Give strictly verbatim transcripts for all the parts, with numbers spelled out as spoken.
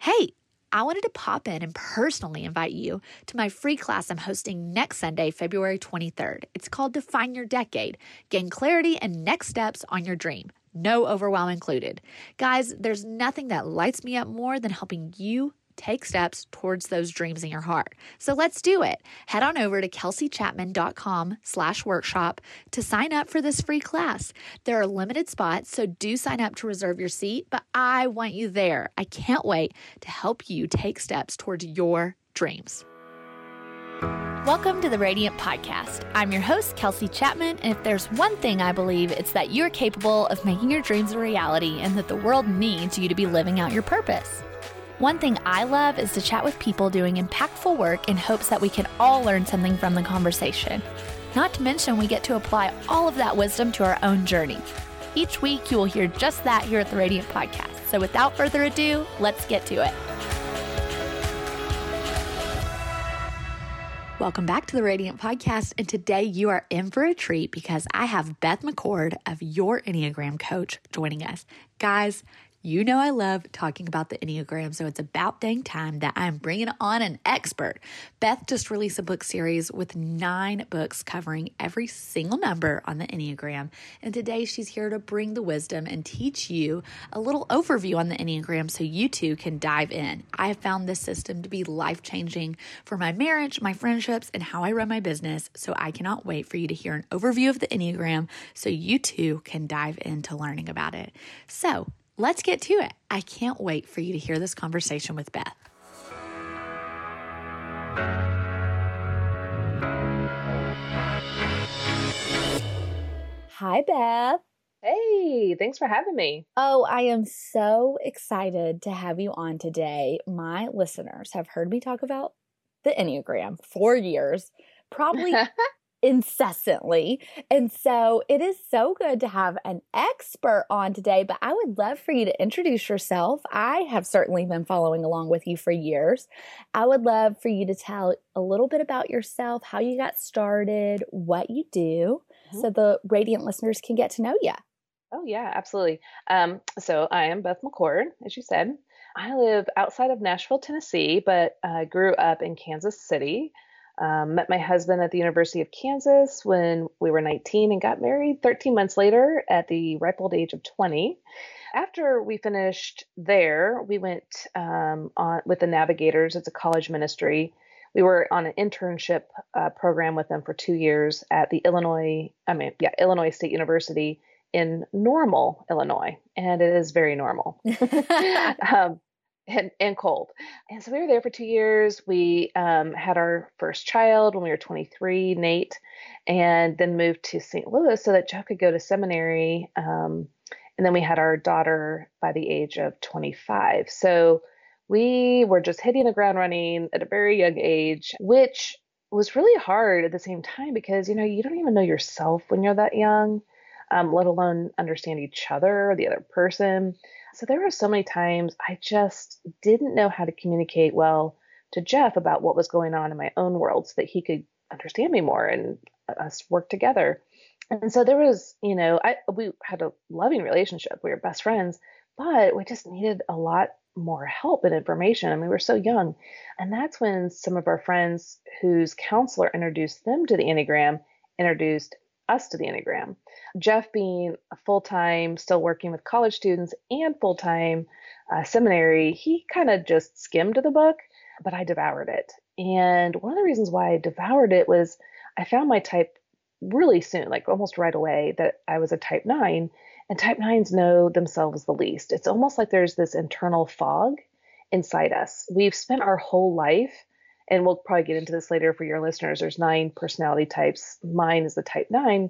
Hey, I wanted to pop in and personally invite you to my free class I'm hosting next Sunday, February twenty-third. It's called Define Your Decade. Gain clarity and next steps on your dream. No overwhelm included. Guys, there's nothing that lights me up more than helping you take steps towards those dreams in your heart. So let's do it. Head on over to kelseychapman.com slash workshop to sign up for this free class. There are limited spots, so do sign up to reserve your seat, but I want you there. I can't wait to help you take steps towards your dreams. Welcome to the Radiant Podcast. I'm your host, Kelsey Chapman, and if there's one thing I believe, it's that you're capable of making your dreams a reality and that the world needs you to be living out your purpose. One thing I love is to chat with people doing impactful work in hopes that we can all learn something from the conversation. Not to mention, we get to apply all of that wisdom to our own journey. Each week, you will hear just that here at the Radiant Podcast. So without further ado, let's get to it. Welcome back to the Radiant Podcast, and today you are in for a treat because I have Beth McCord of Your Enneagram Coach joining us. Guys, you know I love talking about the Enneagram, so it's about dang time that I'm bringing on an expert. Beth just released a book series with nine books covering every single number on the Enneagram, and today she's here to bring the wisdom and teach you a little overview on the Enneagram so you too can dive in. I have found this system to be life-changing for my marriage, my friendships, and how I run my business, so I cannot wait for you to hear an overview of the Enneagram so you too can dive into learning about it. So, let's get to it. I can't wait for you to hear this conversation with Beth. Hi, Beth. Hey, thanks for having me. Oh, I am so excited to have you on today. My listeners have heard me talk about the Enneagram for years, probably incessantly. And so it is so good to have an expert on today, but I would love for you to introduce yourself. I have certainly been following along with you for years. I would love for you to tell a little bit about yourself, how you got started, what you do, mm-hmm. so the Radiant listeners can get to know you. Oh, yeah, absolutely. Um, so I am Beth McCord, as you said. I live outside of Nashville, Tennessee, but uh, grew up in Kansas City. Um, met my husband at the University of Kansas when we were nineteen and got married thirteen months later at the ripe old age of twenty. After we finished there, we went um, on with the Navigators. It's a college ministry. We were on an internship uh, program with them for two years at the Illinois, I mean, yeah, Illinois State University in Normal, Illinois, and it is very normal. um, And, and cold. And so we were there for two years. We um, had our first child when we were twenty-three, Nate, and then moved to Saint Louis so that Jeff could go to seminary. Um, and then we had our daughter by the age of twenty-five. So we were just hitting the ground running at a very young age, which was really hard at the same time because, you know, you don't even know yourself when you're that young, um, let alone understand each other or the other person. So there were so many times I just didn't know how to communicate well to Jeff about what was going on in my own world so that he could understand me more and us work together. And so there was, you know, I we had a loving relationship. We were best friends, but we just needed a lot more help and information. I mean, we were so young. And that's when some of our friends whose counselor introduced them to the Enneagram introduced us to the Enneagram. Jeff being a full-time, still working with college students and full-time uh, seminary, he kind of just skimmed the book, but I devoured it. And one of the reasons why I devoured it was I found my type really soon, like almost right away, that I was a type nine, and type nines know themselves the least. It's almost like there's this internal fog inside us. We've spent our whole life, and we'll probably get into this later for your listeners, there's nine personality types. Mine is the type nine.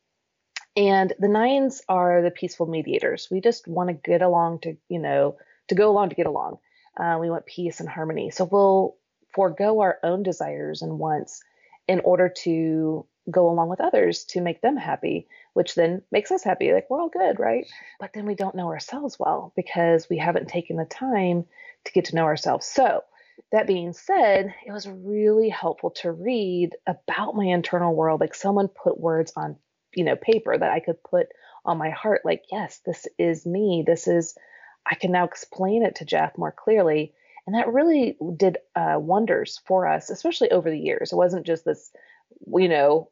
And the nines are the peaceful mediators. We just want to get along to, you know, to go along to get along. Uh, we want peace and harmony. So we'll forego our own desires and wants in order to go along with others to make them happy, which then makes us happy. Like we're all good, right? But then we don't know ourselves well because we haven't taken the time to get to know ourselves. So that being said, it was really helpful to read about my internal world. Like someone put words on, you know, paper that I could put on my heart. Like, yes, this is me. This is, I can now explain it to Jeff more clearly. And that really did uh, wonders for us, especially over the years. It wasn't just this, you know,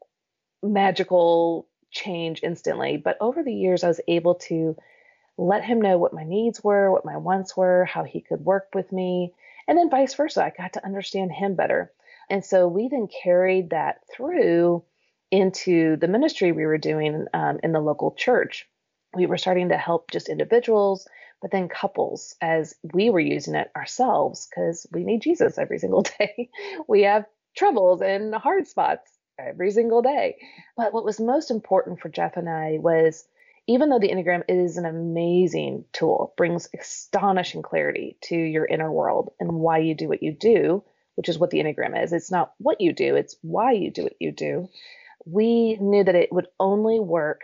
magical change instantly, but over the years, I was able to let him know what my needs were, what my wants were, how he could work with me, and then vice versa. I got to understand him better. And so we then carried that through into the ministry we were doing um, in the local church. We were starting to help just individuals, but then couples as we were using it ourselves because we need Jesus every single day. We have troubles and hard spots every single day. But what was most important for Jeff and I was even though the Enneagram is an amazing tool, brings astonishing clarity to your inner world and why you do what you do, which is what the Enneagram is. It's not what you do, it's why you do what you do. We knew that it would only work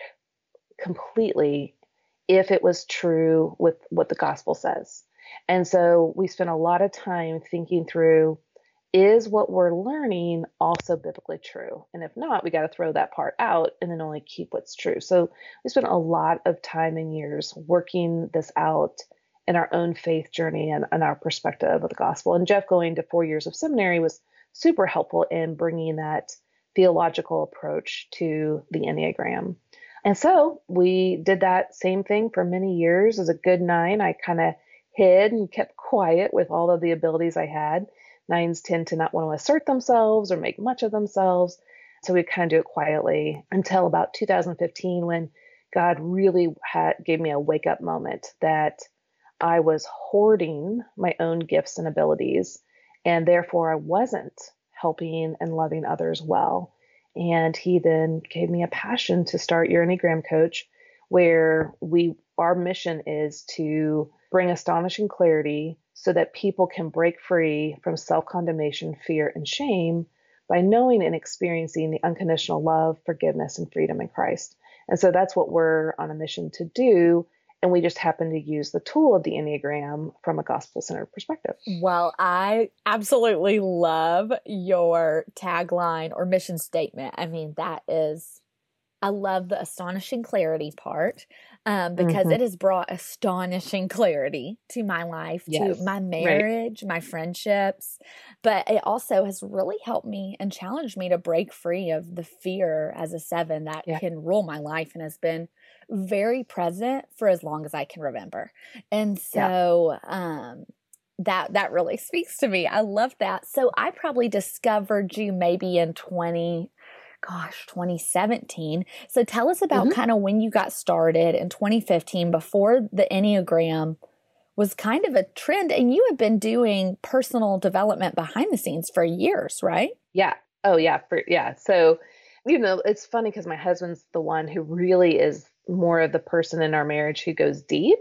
completely if it was true with what the gospel says. And so we spent a lot of time thinking through, is what we're learning also biblically true? And if not, we got to throw that part out and then only keep what's true. So we spent a lot of time and years working this out in our own faith journey and, and our perspective of the gospel. And Jeff going to four years of seminary was super helpful in bringing that theological approach to the Enneagram. And so we did that same thing for many years. As a good nine, I kind of hid and kept quiet with all of the abilities I had. Nines tend to not want to assert themselves or make much of themselves. So we kind of do it quietly until about two thousand fifteen when God really had, gave me a wake up moment that I was hoarding my own gifts and abilities. And therefore I wasn't helping and loving others well. And he then gave me a passion to start Your Enneagram Coach, where we our mission is to bring astonishing clarity so that people can break free from self-condemnation, fear, and shame by knowing and experiencing the unconditional love, forgiveness, and freedom in Christ. And so that's what we're on a mission to do. And we just happen to use the tool of the Enneagram from a gospel-centered perspective. Well, I absolutely love your tagline or mission statement. I mean, that is, I love the astonishing clarity part um, because Mm-hmm. it has brought astonishing clarity to my life, Yes, to my right. marriage, my friendships. But it also has really helped me and challenged me to break free of the fear as a seven that Yeah. can rule my life and has been very present for as long as I can remember. And so um, that that really speaks to me. I love that. So I probably discovered you maybe in twenty gosh, twenty seventeen. So tell us about Mm-hmm. kind of when you got started in twenty fifteen before the Enneagram was kind of a trend, and you had been doing personal development behind the scenes for years, right? Yeah. Oh, yeah. For, yeah. So, you know, it's funny because my husband's the one who really is more of the person in our marriage who goes deep.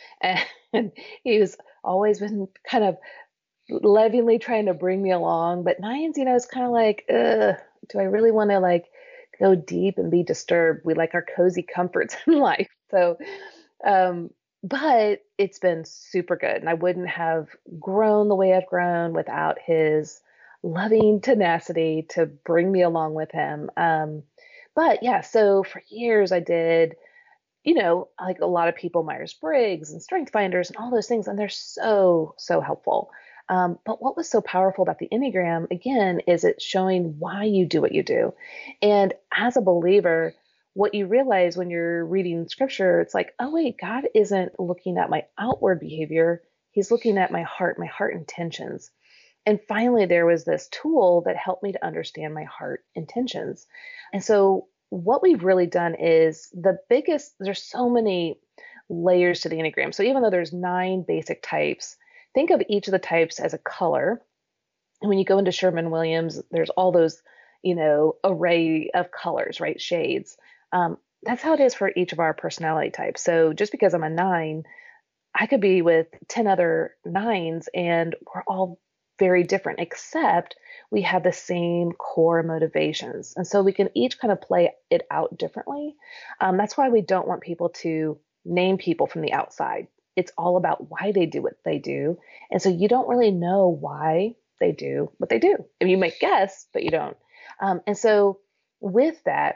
And he's always been kind of lovingly trying to bring me along. But nines, you know, it's kind of like, ugh, do I really want to like go deep and be disturbed? We like our cozy comforts in life. So, um, but it's been super good. And I wouldn't have grown the way I've grown without his loving tenacity to bring me along with him. Um, but yeah, so for years I did, you know, like a lot of people, Myers-Briggs and Strength Finders and all those things, and they're so, so helpful. Um, but what was so powerful about the Enneagram, again, is it's showing why you do what you do. And as a believer, what you realize when you're reading scripture, it's like, oh, wait, God isn't looking at my outward behavior. He's looking at my heart, my heart intentions. And finally, there was this tool that helped me to understand my heart intentions. And so what we've really done is the biggest, there's so many layers to the Enneagram. So even though there's nine basic types, think of each of the types as a color. And when you go into Sherman-Williams, there's all those, you know, array of colors, right? Shades. Um, that's how it is for each of our personality types. So just because I'm a nine, I could be with ten other nines and we're all very different, except we have the same core motivations. And so we can each kind of play it out differently. Um, that's why we don't want people to name people from the outside. It's all about why they do what they do. And so you don't really know why they do what they do. I mean, you might guess, but you don't. Um, and so with that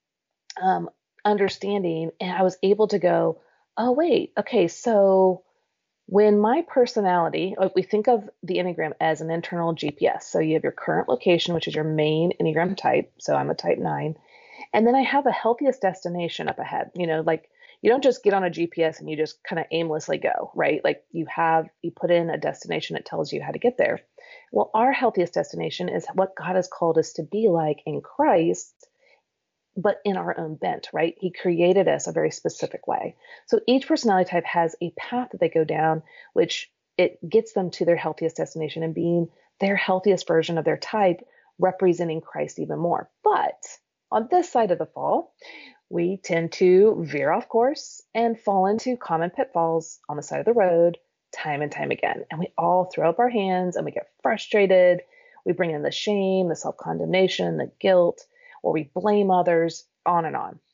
um, understanding, and I was able to go, oh, wait, okay, so When my personality, like we think of the Enneagram as an internal G P S. So you have your current location, which is your main Enneagram type. So I'm a type nine. And then I have a healthiest destination up ahead. You know, like you don't just get on a G P S and you just kind of aimlessly go, right? Like you have, you put in a destination that tells you how to get there. Well, our healthiest destination is what God has called us to be like in Christ, but in our own bent, right? He created us a very specific way. So each personality type has a path that they go down, which it gets them to their healthiest destination and being their healthiest version of their type, representing Christ even more. But on this side of the fall, we tend to veer off course and fall into common pitfalls on the side of the road time and time again. And we all throw up our hands and we get frustrated. We bring in the shame, the self-condemnation, the guilt, or we blame others, on and on.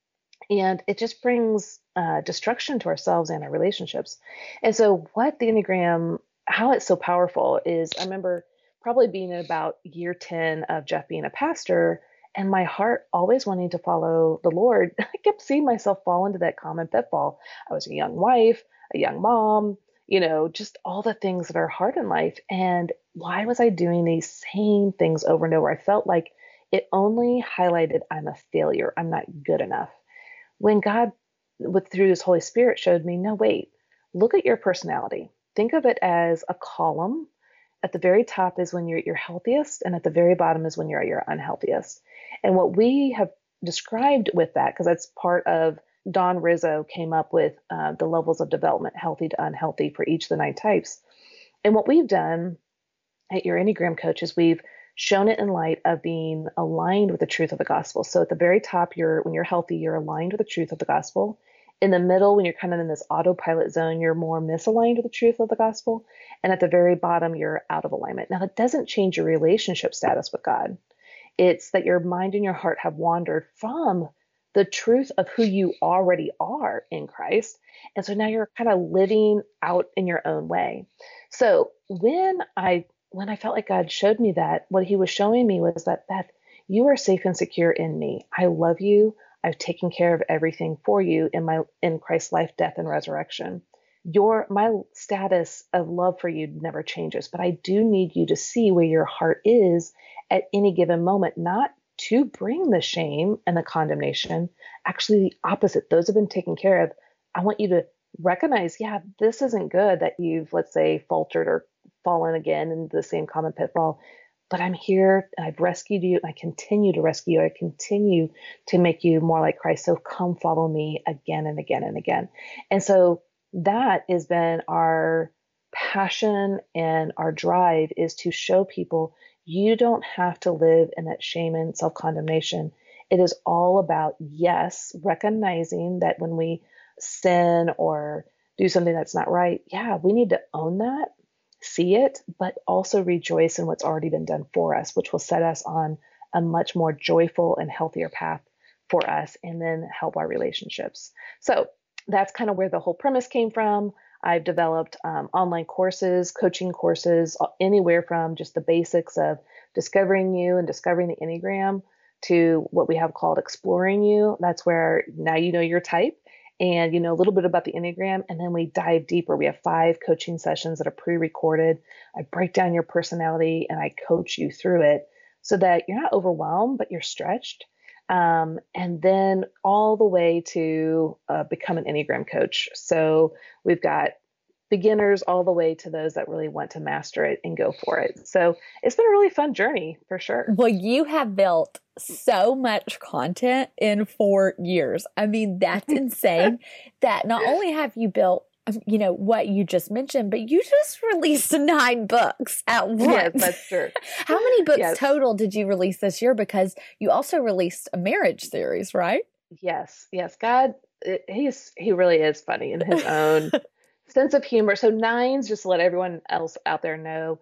And it just brings uh, destruction to ourselves and our relationships. And so what the Enneagram, how it's so powerful is, I remember probably being in about year ten of Jeff being a pastor, and my heart always wanting to follow the Lord. I kept seeing myself fall into that common pitfall. I was a young wife, a young mom, you know, just all the things that are hard in life. And why was I doing these same things over and over? I felt like it only highlighted I'm a failure. I'm not good enough. When God, with through His Holy Spirit, showed me, no, wait, look at your personality. Think of it as a column. At the very top is when you're at your healthiest, and at the very bottom is when you're at your unhealthiest. And what we have described with that, because that's part of Don Rizzo came up with uh, the levels of development, healthy to unhealthy, for each of the nine types. And what we've done at Your Enneagram Coach is we've shown it in light of being aligned with the truth of the gospel. So at the very top, you're when you're healthy, you're aligned with the truth of the gospel. In the middle, when you're kind of in this autopilot zone, you're more misaligned with the truth of the gospel. And at the very bottom, you're out of alignment. Now, that doesn't change your relationship status with God. It's that your mind and your heart have wandered from the truth of who you already are in Christ. And so now you're kind of living out in your own way. So when I when I felt like God showed me that, what He was showing me was that, Beth, you are safe and secure in me. I love you. I've taken care of everything for you in my in Christ's life, death, and resurrection. Your my status of love for you never changes, but I do need you to see where your heart is at any given moment, not to bring the shame and the condemnation. Actually, the opposite. Those have been taken care of. I want you to recognize, yeah, this isn't good that you've, let's say, faltered or fallen again into the same common pitfall. But I'm here and I've rescued you and I continue to rescue you. I continue to make you more like Christ. So come follow me again and again and again. And so that has been our passion, and our drive is to show people you don't have to live in that shame and self-condemnation. It is all about, yes, recognizing that when we sin or do something that's not right, yeah, we need to own that, see it, but also rejoice in what's already been done for us, which will set us on a much more joyful and healthier path for us, and then help our relationships. So that's kind of where the whole premise came from. I've developed um, online courses, coaching courses, anywhere from just the basics of discovering you and discovering the Enneagram to what we have called exploring you. That's where now you know your type and you know a little bit about the Enneagram, and then we dive deeper. We have five coaching sessions that are pre-recorded. I break down your personality and I coach you through it so that you're not overwhelmed, but you're stretched. Um, and then all the way to uh, become an Enneagram coach. So we've got beginners all the way to those that really want to master it and go for it. So it's been a really fun journey for sure. Well, you have built so much content in four years. I mean, that's insane that not only have you built, you know, what you just mentioned, but you just released nine books at once. Yes, that's true. How many books yes. total did you release this year? Because you also released a marriage series, right? Yes. Yes. God, it, he's, he really is funny in his own sense of humor. So nines, just to let everyone else out there know,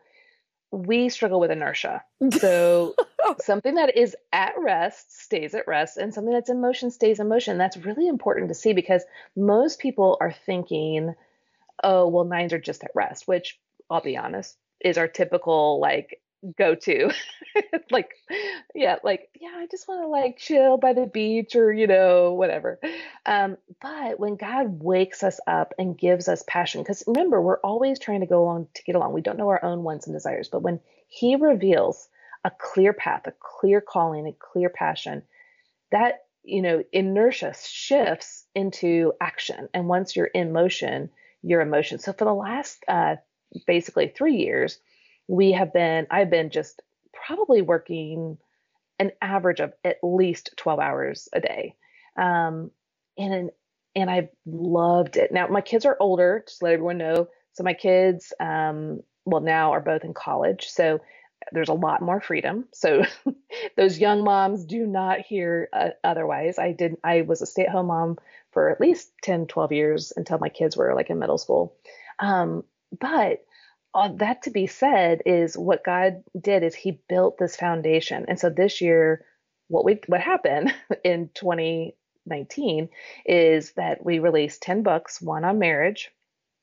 we struggle with inertia. So something that is at rest stays at rest, and something that's in motion stays in motion. That's really important to see, because most people are thinking, oh, well, nines are just at rest, which I'll be honest, is our typical like go to. Like, yeah, like, yeah, I just want to like chill by the beach or, you know, whatever. Um, but when God wakes us up and gives us passion, because remember, we're always trying to go along to get along. We don't know our own wants and desires, but when He reveals a clear path, a clear calling, a clear passion, that, you know, inertia shifts into action. And once you're in motion, you're in motion. So for the last uh, basically three years, we have been, I've been just probably working an average of at least twelve hours a day. Um, and, and I've loved it. Now, my kids are older, just to let everyone know. So my kids, um, well, now are both in college. So there's a lot more freedom. So those young moms do not hear uh, otherwise. I did, I was a stay-at-home mom for at least ten, twelve years until my kids were like in middle school. Um, but uh, that to be said is what God did is He built this foundation. And so this year, what we what happened in twenty nineteen is that we released ten books, one on marriage,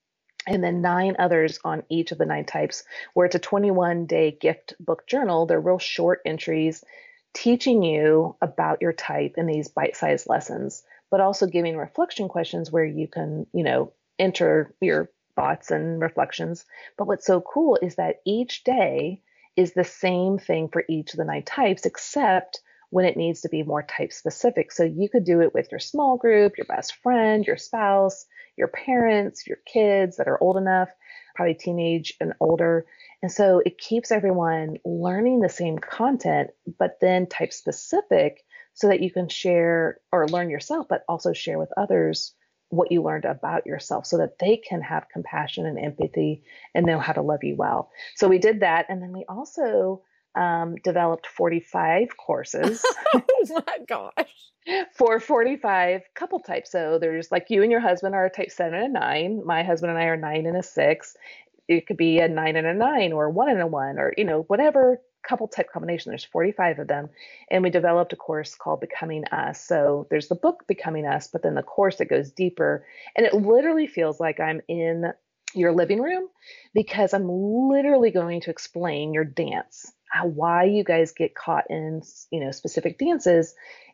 and then nine others on each of the nine types, where it's a twenty-one day gift book journal. They're real short entries teaching you about your type in these bite-sized lessons, but also giving reflection questions where you can, you know, enter your thoughts and reflections. But what's so cool is that each day is the same thing for each of the nine types, except when it needs to be more type specific. So you could do it with your small group, your best friend, your spouse, your parents, your kids that are old enough, probably teenage and older. And so it keeps everyone learning the same content, but then type specific so that you can share or learn yourself, but also share with others what you learned about yourself so that they can have compassion and empathy and know how to love you well. So we did that. And then we also um, developed forty-five courses. Oh my gosh. For forty-five couple types. So there's like you and your husband are a type seven and a nine. My husband and I are a nine and a six. It could be a nine and a nine or one and a one or, you know, whatever couple type combination. There's forty-five of them. And we developed a course called Becoming Us. So there's the book Becoming Us, but then the course that goes deeper. And it literally feels like I'm in your living room because I'm literally going to explain your dance, how, why you guys get caught in, you know, specific dances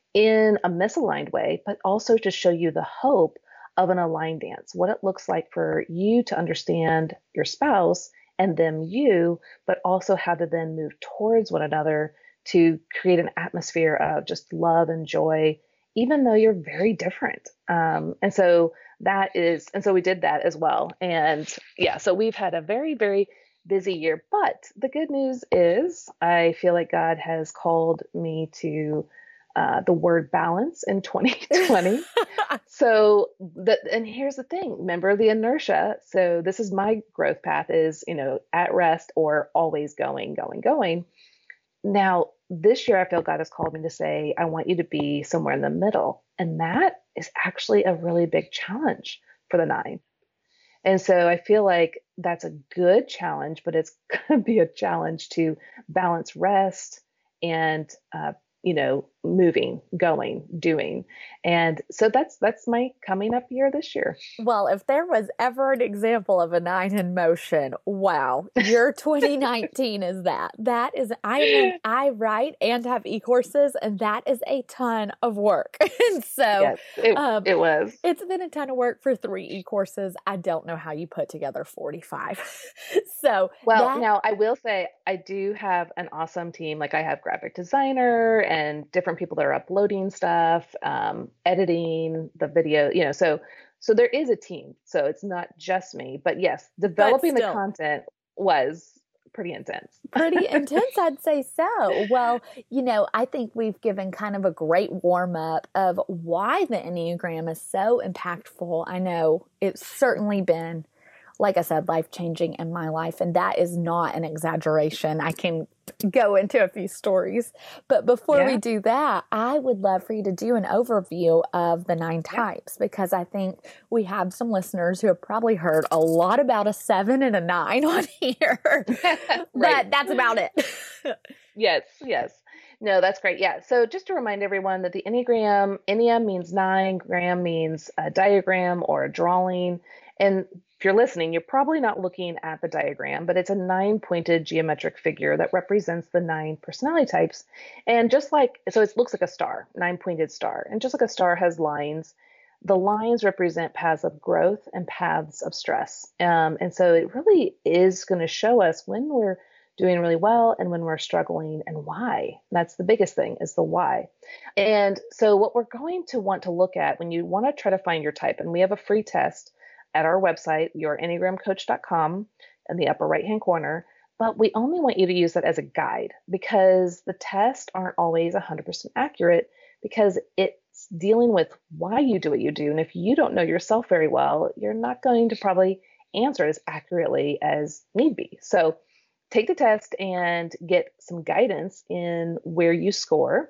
in a misaligned way, but also to show you the hope of an aligned dance, what it looks like for you to understand your spouse and them you, but also how to then move towards one another to create an atmosphere of just love and joy, even though you're very different. Um, and so that is, and so we did that as well. And yeah, so we've had a very, very busy year, but the good news is I feel like God has called me to Uh, the word balance in twenty twenty. So the, and here's the thing, remember the inertia. So this is my growth path is, you know, at rest or always going, going, going. Now, this year, I feel God has called me to say, I want you to be somewhere in the middle. And that is actually a really big challenge for the nine. And so I feel like that's a good challenge, but it's going to be a challenge to balance rest and uh, you know, moving, going, doing. And so that's that's my coming up year this year. Well, if there was ever an example of a nine in motion, wow, your twenty nineteen is that. That is, I am, I write and have e-courses, and that is a ton of work. And so yes, it, um, it was. It's been a ton of work for three e-courses. I don't know how you put together forty-five. So well, that, now I will say I do have an awesome team. Like I have graphic designer and different people that are uploading stuff, um, editing the video, you know, so, so there is a team. So it's not just me, but yes, developing but the content was pretty intense. Pretty intense, I'd say so. Well, you know, I think we've given kind of a great warm up of why the Enneagram is so impactful. I know it's certainly been, like I said, life-changing in my life, and that is not an exaggeration. I can go into a few stories. But before yeah. we do that, I would love for you to do an overview of the nine types, yeah. because I think we have some listeners who have probably heard a lot about a seven and a nine on here. Right. But that's about it. Yes, yes. No, that's great. Yeah. So just to remind everyone that the Enneagram, Ennea means nine, gram means a diagram or a drawing. And if you're listening, you're probably not looking at the diagram, but it's a nine pointed geometric figure that represents the nine personality types. And just like, so it looks like a star, nine pointed star. And just like a star has lines, the lines represent paths of growth and paths of stress. Um, and so it really is going to show us when we're doing really well and when we're struggling and why. That's the biggest thing, is the why. And so what we're going to want to look at when you want to try to find your type, and we have a free test at our website, your enneagram coach dot com, in the upper right hand corner. But we only want you to use that as a guide, because the tests aren't always one hundred percent accurate, because it's dealing with why you do what you do. And if you don't know yourself very well, you're not going to probably answer as accurately as need be. So take the test and get some guidance in where you score.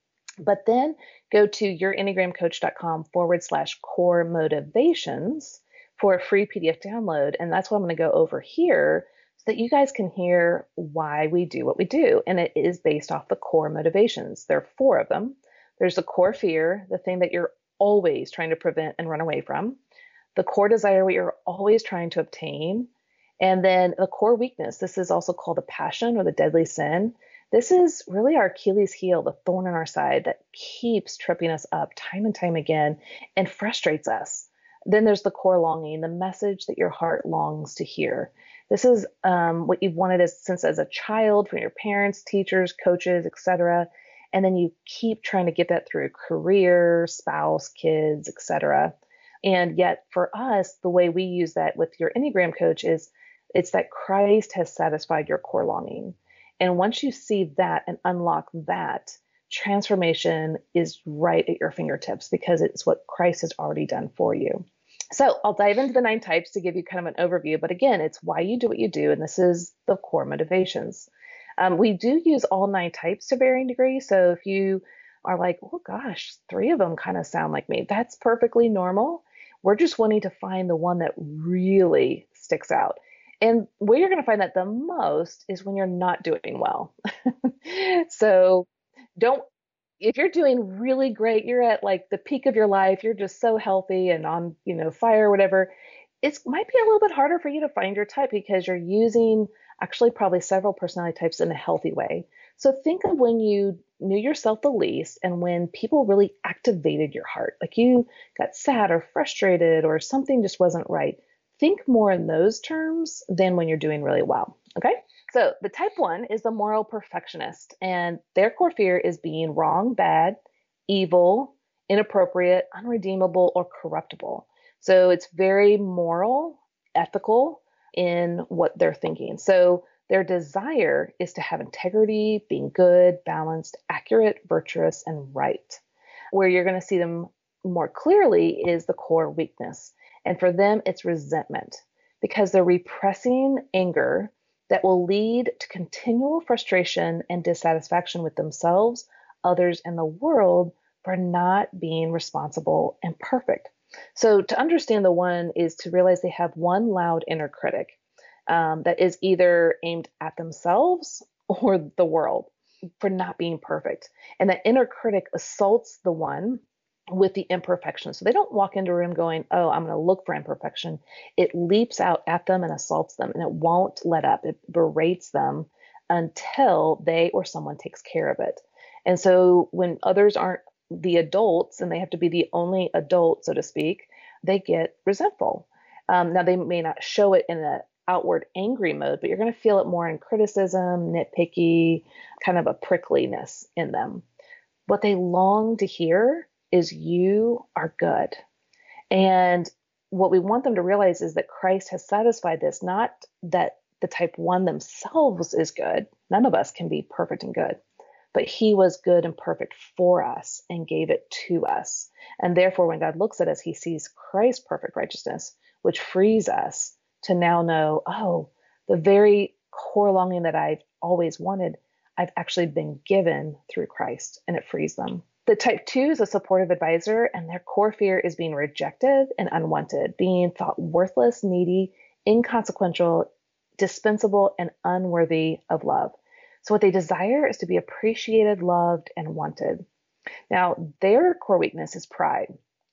But then go to your enneagram coach dot com forward slash core motivations for a free P D F download. And that's what I'm going to go over here, so that you guys can hear why we do what we do. And it is based off the core motivations. There are four of them. There's the core fear, the thing that you're always trying to prevent and run away from. The core desire, what you're always trying to obtain. And then the core weakness. This is also called the passion or the deadly sin. This is really our Achilles heel, the thorn in our side that keeps tripping us up time and time again and frustrates us. Then there's the core longing, the message that your heart longs to hear. This is um, what you've wanted as, since as a child from your parents, teachers, coaches, et cetera. And then you keep trying to get that through career, spouse, kids, et cetera. And yet for us, the way we use that with your Enneagram coach is it's that Christ has satisfied your core longing. And once you see that and unlock that, transformation is right at your fingertips, because it's what Christ has already done for you. So I'll dive into the nine types to give you kind of an overview. But again, it's why you do what you do. And this is the core motivations. Um, we do use all nine types to varying degrees. So if you are like, oh gosh, three of them kind of sound like me, that's perfectly normal. We're just wanting to find the one that really sticks out. And where you're going to find that the most is when you're not doing well. So don't, if you're doing really great, you're at like the peak of your life, you're just so healthy and on, you know, fire or whatever, it might be a little bit harder for you to find your type, because you're using actually probably several personality types in a healthy way. So think of when you knew yourself the least and when people really activated your heart, like you got sad or frustrated or something just wasn't right. Think more in those terms than when you're doing really well. Okay. So the type one is the moral perfectionist, and their core fear is being wrong, bad, evil, inappropriate, unredeemable, or corruptible. So it's very moral, ethical in what they're thinking. So their desire is to have integrity, being good, balanced, accurate, virtuous, and right. Where you're going to see them more clearly is the core weakness. And for them, it's resentment, because they're repressing anger that will lead to continual frustration and dissatisfaction with themselves, others, and the world for not being responsible and perfect. So to understand the one is to realize they have one loud inner critic um, that is either aimed at themselves or the world for not being perfect. And that inner critic assaults the one with the imperfection. So they don't walk into a room going, oh, I'm going to look for imperfection. It leaps out at them and assaults them, and it won't let up. It berates them until they or someone takes care of it. And so when others aren't the adults and they have to be the only adult, so to speak, they get resentful. Um, now, they may not show it in an outward angry mode, but you're going to feel it more in criticism, nitpicky, kind of a prickliness in them. What they long to hear is you are good. And what we want them to realize is that Christ has satisfied this, not that the type one themselves is good. None of us can be perfect and good, but he was good and perfect for us and gave it to us. And therefore, when God looks at us, he sees Christ's perfect righteousness, which frees us to now know, oh, the very core longing that I've always wanted, I've actually been given through Christ, and it frees them. The type two is a supportive advisor, and their core fear is being rejected and unwanted, being thought worthless, needy, inconsequential, dispensable, and unworthy of love. So what they desire is to be appreciated, loved, and wanted. Now, their core weakness is pride.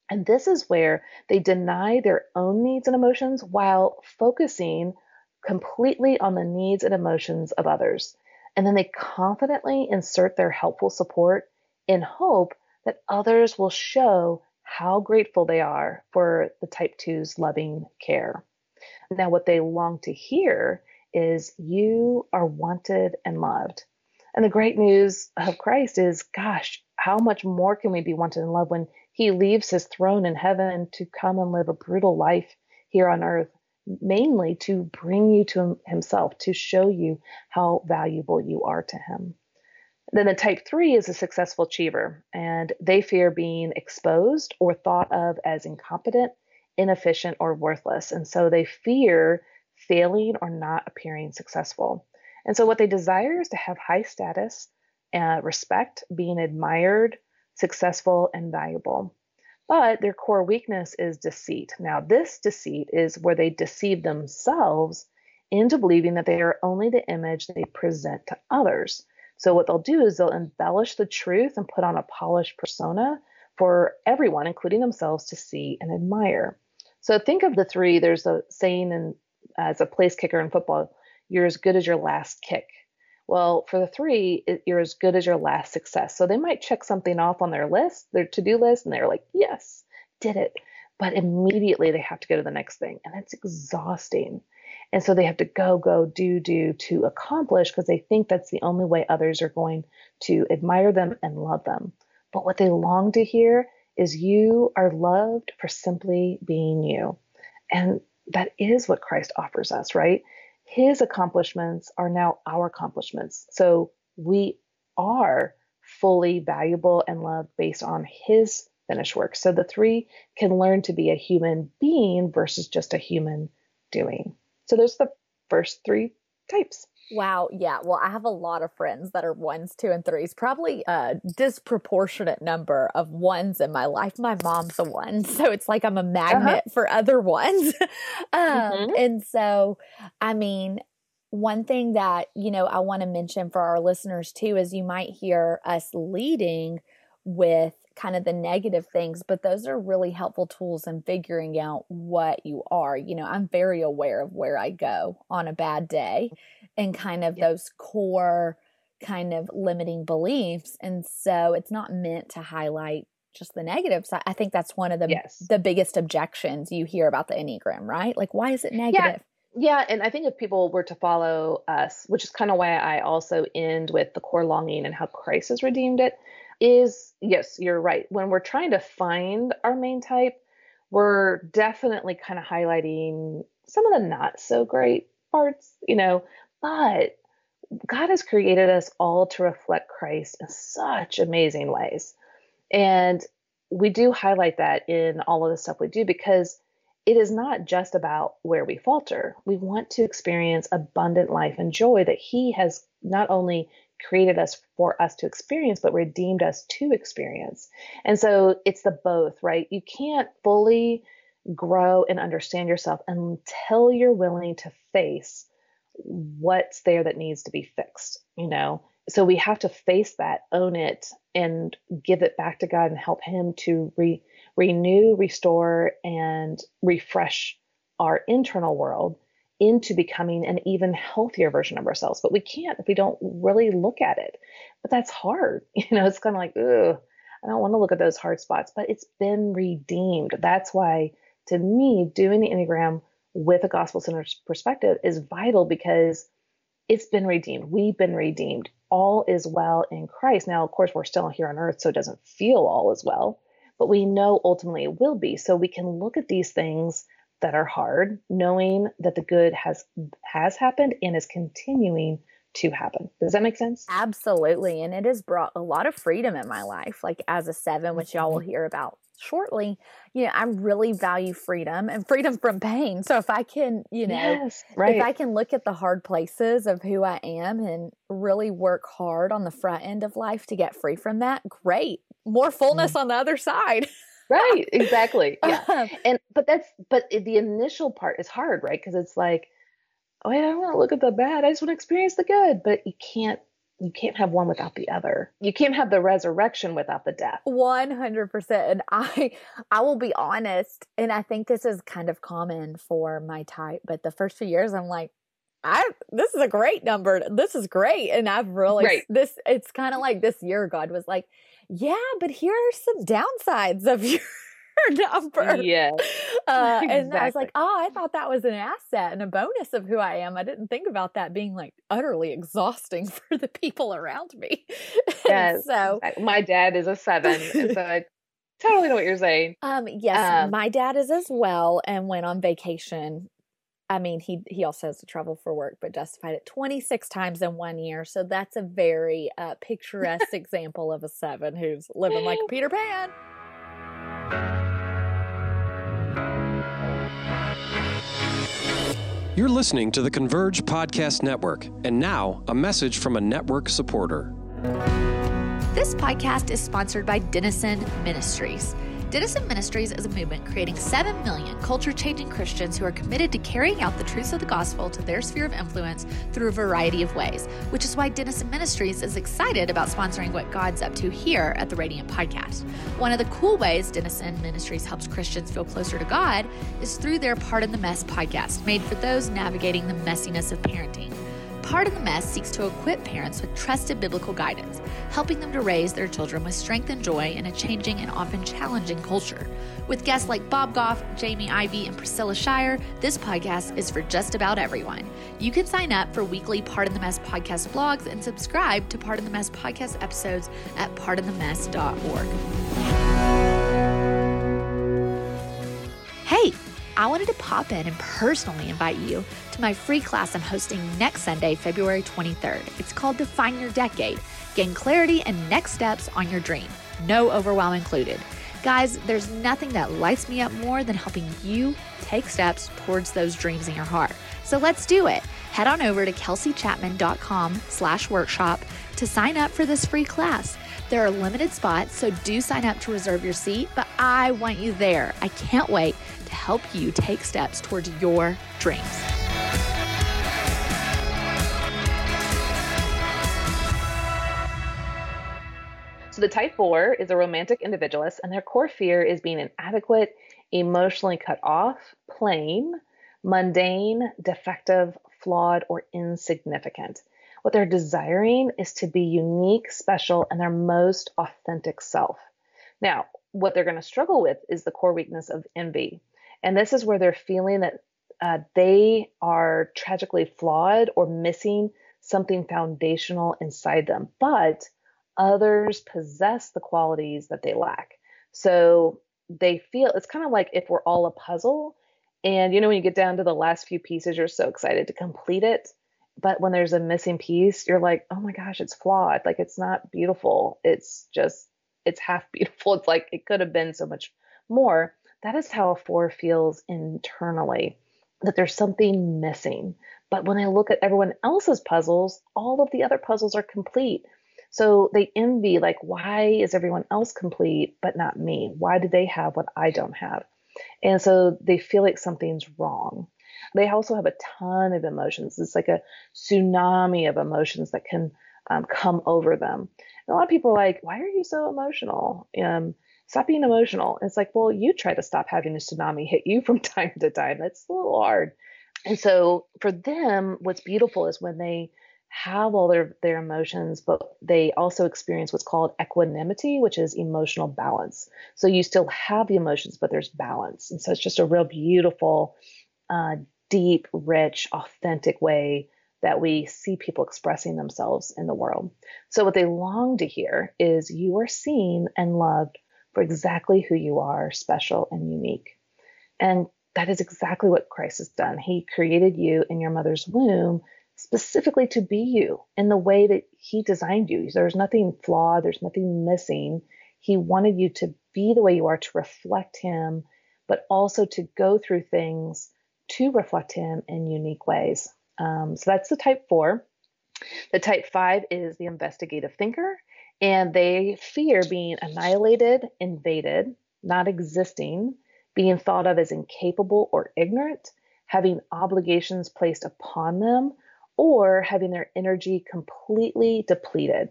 And this is where they deny their own needs and emotions while focusing completely on the needs and emotions of others. And then they confidently insert their helpful support in hope that others will show how grateful they are for the type two's loving care. Now, what they long to hear is you are wanted and loved. And the great news of Christ is, gosh, how much more can we be wanted and loved when he leaves his throne in heaven to come and live a brutal life here on earth, mainly to bring you to himself, to show you how valuable you are to him. Then the type three is a successful achiever, and they fear being exposed or thought of as incompetent, inefficient, or worthless. And so they fear failing or not appearing successful. And so what they desire is to have high status, uh, respect, being admired, successful, and valuable. But their core weakness is deceit. Now, this deceit is where they deceive themselves into believing that they are only the image they present to others. So what they'll do is they'll embellish the truth and put on a polished persona for everyone, including themselves, to see and admire. So think of the three. There's a saying in, as a place kicker in football, you're as good as your last kick. Well, for the three, it, you're as good as your last success. So they might check something off on their list, their to-do list, and they're like, yes, did it. But immediately they have to go to the next thing. And it's exhausting. And so they have to go, go, do, do to accomplish because they think that's the only way others are going to admire them and love them. But what they long to hear is you are loved for simply being you. And that is what Christ offers us, right? His accomplishments are now our accomplishments. So we are fully valuable and loved based on his finished work. So the three can learn to be a human being versus just a human doing. So there's the first three types. Wow. Yeah. Well, I have a lot of friends that are ones, two, and threes, probably a disproportionate number of ones in my life. My mom's a one. So it's like I'm a magnet uh-huh. for other ones. um, mm-hmm. And so, I mean, one thing that, you know, I want to mention for our listeners too, is you might hear us leading with kind of the negative things, but those are really helpful tools in figuring out what you are. You know, I'm very aware of where I go on a bad day and kind of yeah. those core kind of limiting beliefs. And so it's not meant to highlight just the negatives. I think that's one of the, yes. the biggest objections you hear about the Enneagram, right? Like, why is it negative? Yeah. yeah. And I think if people were to follow us, which is kind of why I also end with the core longing and how Christ has redeemed it, is, yes, you're right. When we're trying to find our main type, we're definitely kind of highlighting some of the not so great parts, you know, but God has created us all to reflect Christ in such amazing ways. And we do highlight that in all of the stuff we do because it is not just about where we falter. We want to experience abundant life and joy that he has not only created us for us to experience, but redeemed us to experience. And so it's the both, right? You can't fully grow and understand yourself until you're willing to face what's there that needs to be fixed, you know? So we have to face that, own it, and give it back to God and help him to re- renew, restore, and refresh our internal world into becoming an even healthier version of ourselves. But we can't if we don't really look at it. But that's hard. You know, it's kind of like, ugh, I don't want to look at those hard spots, but it's been redeemed. That's why, to me, doing the Enneagram with a gospel-centered perspective is vital because it's been redeemed. We've been redeemed. All is well in Christ. Now, of course, we're still here on earth, so it doesn't feel all is well, but we know ultimately it will be. So we can look at these things that are hard, knowing that the good has has happened and is continuing to happen. Does that make sense? Absolutely. And it has brought a lot of freedom in my life. Like as a seven, which y'all will hear about shortly, you know, I really value freedom and freedom from pain. So if I can, you know, yes, right. if I can look at the hard places of who I am and really work hard on the front end of life to get free from that, great. More fullness mm. on the other side. Right. Exactly. Yeah. And, but that's, but the initial part is hard, right? Because it's like, oh, I don't want to look at the bad. I just want to experience the good, but you can't you can't have one without the other. You can't have the resurrection without the death. one hundred percent. And I, I will be honest, and I think this is kind of common for my type, but the first few years I'm like, I, this is a great number. This is great. And I've really, Right. this, it's kind of like this year, God was like, yeah, but here are some downsides of your number. Yes. Uh, Exactly. and I was like, oh, I thought that was an asset and a bonus of who I am. I didn't think about that being like utterly exhausting for the people around me. And Yes. so exactly. My dad is a seven. And so I totally know what you're saying. Um, yes, Um, my dad is as well, and went on vacation. I mean, he he also has to travel for work, but justified it twenty-six times in one year. So that's a very uh, picturesque example of a seven who's living like a Peter Pan. You're listening to the Converge Podcast Network, and now a message from a network supporter. This podcast is sponsored by Denison Ministries. Denison Ministries is a movement creating seven million culture-changing Christians who are committed to carrying out the truths of the gospel to their sphere of influence through a variety of ways, which is why Denison Ministries is excited about sponsoring what God's up to here at the Radiant Podcast. One of the cool ways Denison Ministries helps Christians feel closer to God is through their Pardon the Mess podcast, made for those navigating the messiness of parenting. Pardon the Mess seeks to equip parents with trusted biblical guidance, helping them to raise their children with strength and joy in a changing and often challenging culture. With guests like Bob Goff, Jamie Ivey, and Priscilla Shire, this podcast is for just about everyone. You can sign up for weekly Pardon the Mess podcast blogs and subscribe to Pardon the Mess podcast episodes at pardon the mess dot org. Hey, I wanted to pop in and personally invite you to my free class I'm hosting next Sunday, February twenty-third. It's called Define Your Decade. Gain clarity and next steps on your dream. No overwhelm included. Guys, there's nothing that lights me up more than helping you take steps towards those dreams in your heart. So let's do it. Head on over to kelsey chapman dot com slash workshop to sign up for this free class. There are limited spots, so do sign up to reserve your seat, but I want you there. I can't wait to help you take steps towards your dreams. So the type four is a romantic individualist, and their core fear is being inadequate, emotionally cut off, plain, mundane, defective, flawed, or insignificant. What they're desiring is to be unique, special, and their most authentic self. Now, what they're going to struggle with is the core weakness of envy. And this is where they're feeling that uh, they are tragically flawed or missing something foundational inside them, but others possess the qualities that they lack. So they feel it's kind of like if we're all a puzzle, and you know, when you get down to the last few pieces, you're so excited to complete it. But when there's a missing piece, you're like, oh my gosh, it's flawed. Like, it's not beautiful. It's just, it's half beautiful. It's like, it could have been so much more. That is how a four feels internally, that there's something missing. But when I look at everyone else's puzzles, all of the other puzzles are complete. So they envy, like, why is everyone else complete, but not me? Why do they have what I don't have? And so they feel like something's wrong. They also have a ton of emotions. It's like a tsunami of emotions that can um, come over them. And a lot of people are like, why are you so emotional? Um, stop being emotional. And it's like, well, you try to stop having a tsunami hit you from time to time. It's a little hard. And so for them, what's beautiful is when they have all their, their emotions, but they also experience what's called equanimity, which is emotional balance. So you still have the emotions, but there's balance. And so it's just a real beautiful, uh, deep, rich, authentic way that we see people expressing themselves in the world. So what they long to hear is you are seen and loved for exactly who you are, special and unique. And that is exactly what Christ has done. He created you in your mother's womb specifically to be you in the way that he designed you. There's nothing flawed. There's nothing missing. He wanted you to be the way you are, to reflect him, but also to go through things to reflect him in unique ways. Um, so that's the type four. The type five is the investigative thinker, and they fear being annihilated, invaded, not existing, being thought of as incapable or ignorant, having obligations placed upon them, or having their energy completely depleted.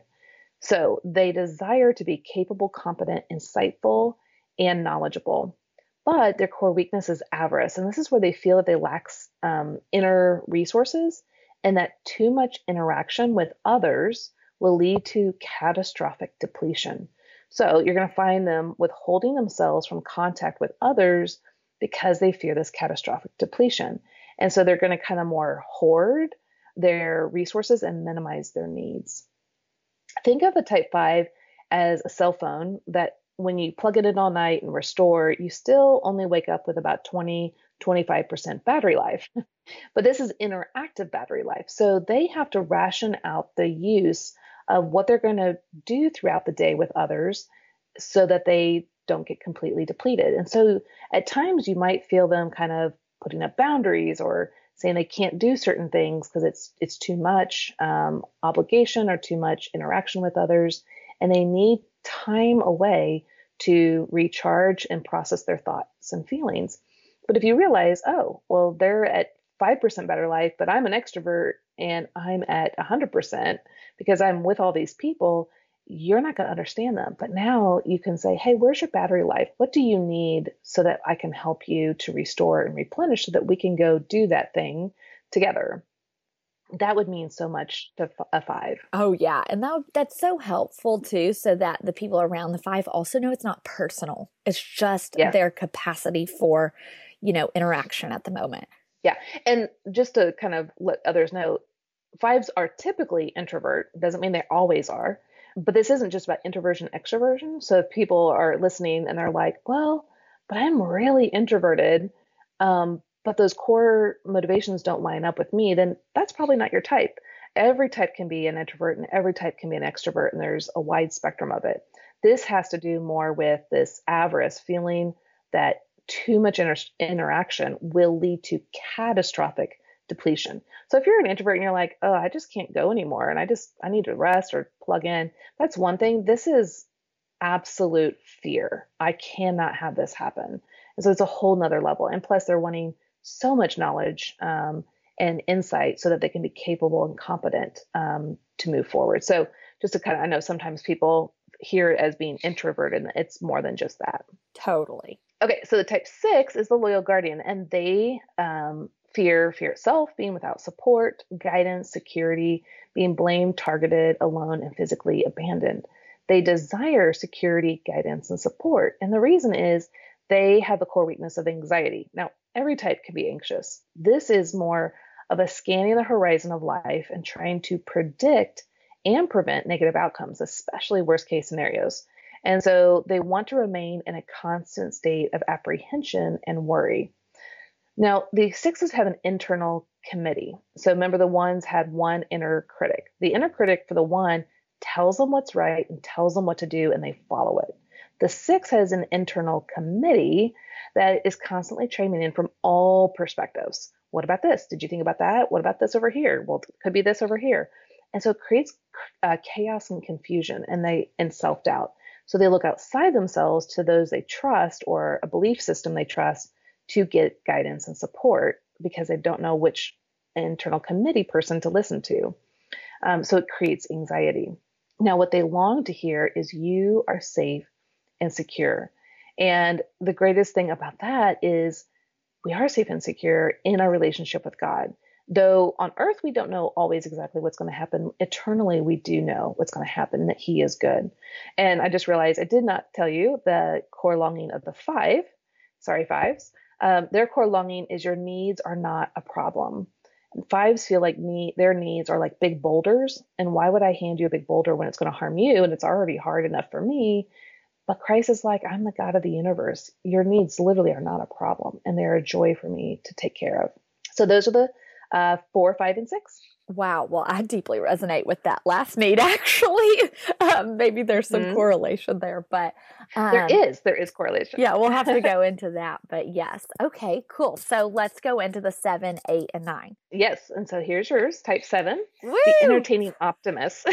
So they desire to be capable, competent, insightful, and knowledgeable. But their core weakness is avarice. And this is where they feel that they lack um, inner resources and that too much interaction with others will lead to catastrophic depletion. So you're going to find them withholding themselves from contact with others because they fear this catastrophic depletion. And so they're going to kind of more hoard their resources and minimize their needs. Think of a type five as a cell phone that when you plug it in all night and restore, you still only wake up with about twenty, twenty-five percent battery life. But this is interactive battery life. So they have to ration out the use of what they're going to do throughout the day with others so that they don't get completely depleted. And so at times you might feel them kind of putting up boundaries or saying they can't do certain things because it's it's too much um, obligation or too much interaction with others, and they need time away to recharge and process their thoughts and feelings. But if you realize, oh, well, they're at five percent better life, but I'm an extrovert and I'm at one hundred percent because I'm with all these people, you're not going to understand them. But now you can say, hey, where's your battery life? What do you need so that I can help you to restore and replenish so that we can go do that thing together? That would mean so much to a five. Oh, yeah. And that that's so helpful, too, so that the people around the five also know it's not personal. It's just yeah. their capacity for, you know, interaction at the moment. Yeah. And just to kind of let others know, fives are typically introvert. Doesn't mean they always are. But this isn't just about introversion, extroversion. So if people are listening and they're like, well, but I'm really introverted, um, but those core motivations don't line up with me, then that's probably not your type. Every type can be an introvert and every type can be an extrovert, and there's a wide spectrum of it. This has to do more with this avarice, feeling that too much inter- interaction will lead to catastrophic depletion. So if you're an introvert and you're like, oh, I just can't go anymore and I just, I need to rest or plug in, that's one thing. This is absolute fear. I cannot have this happen. And so it's a whole nother level. And plus they're wanting so much knowledge um, and insight so that they can be capable and competent um, to move forward. So just to kind of, I know sometimes people hear it as being introverted, and it's more than just that. Totally. Okay. So the type six is the loyal guardian, and they, um, Fear, fear itself, being without support, guidance, security, being blamed, targeted, alone, and physically abandoned. They desire security, guidance, and support. And the reason is they have the core weakness of anxiety. Now, every type can be anxious. This is more of a scanning the horizon of life and trying to predict and prevent negative outcomes, especially worst case scenarios. And so they want to remain in a constant state of apprehension and worry. Now, the sixes have an internal committee. So remember, the ones had one inner critic. The inner critic for the one tells them what's right and tells them what to do, and they follow it. The six has an internal committee that is constantly chiming in from all perspectives. What about this? Did you think about that? What about this over here? Well, it could be this over here. And so it creates uh, chaos and confusion and they and self-doubt. So they look outside themselves to those they trust or a belief system they trust to get guidance and support because they don't know which internal committee person to listen to. Um, so it creates anxiety. Now, what they long to hear is you are safe and secure. And the greatest thing about that is we are safe and secure in our relationship with God. Though on earth, we don't know always exactly what's going to happen. Eternally, we do know what's going to happen, that He is good. And I just realized I did not tell you the core longing of the five, sorry, fives. Um, their core longing is your needs are not a problem. And fives feel like need, their needs are like big boulders. And why would I hand you a big boulder when it's going to harm you? And it's already hard enough for me. But Christ is like, I'm the God of the universe. Your needs literally are not a problem. And they're a joy for me to take care of. So those are the uh, four, five, and six. Wow. Well, I deeply resonate with that last need, actually. Um, maybe there's some mm-hmm. correlation there, but um, there is, there is correlation. Yeah, we'll have to go into that, but yes. Okay, cool. So let's go into the seven, eight, and nine. Yes. And so here's yours, type seven, Woo! The entertaining optimist.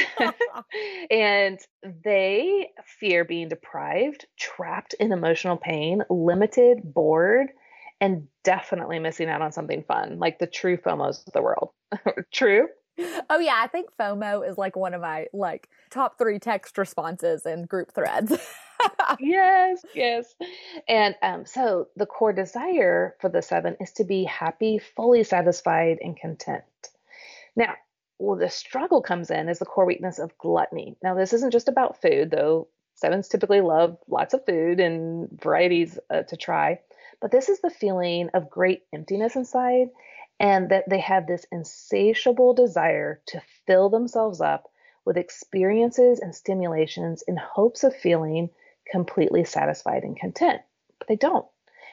And they fear being deprived, trapped in emotional pain, limited, bored, and definitely missing out on something fun, like the true FOMOs of the world. True? Oh yeah, I think FOMO is like one of my like top three text responses in group threads. Yes, yes. And um, so the core desire for the seven is to be happy, fully satisfied, and content. Now, well, the struggle comes in is the core weakness of gluttony. Now, this isn't just about food, though sevens typically love lots of food and varieties uh, to try. But this is the feeling of great emptiness inside, and that they have this insatiable desire to fill themselves up with experiences and stimulations in hopes of feeling completely satisfied and content. But they don't.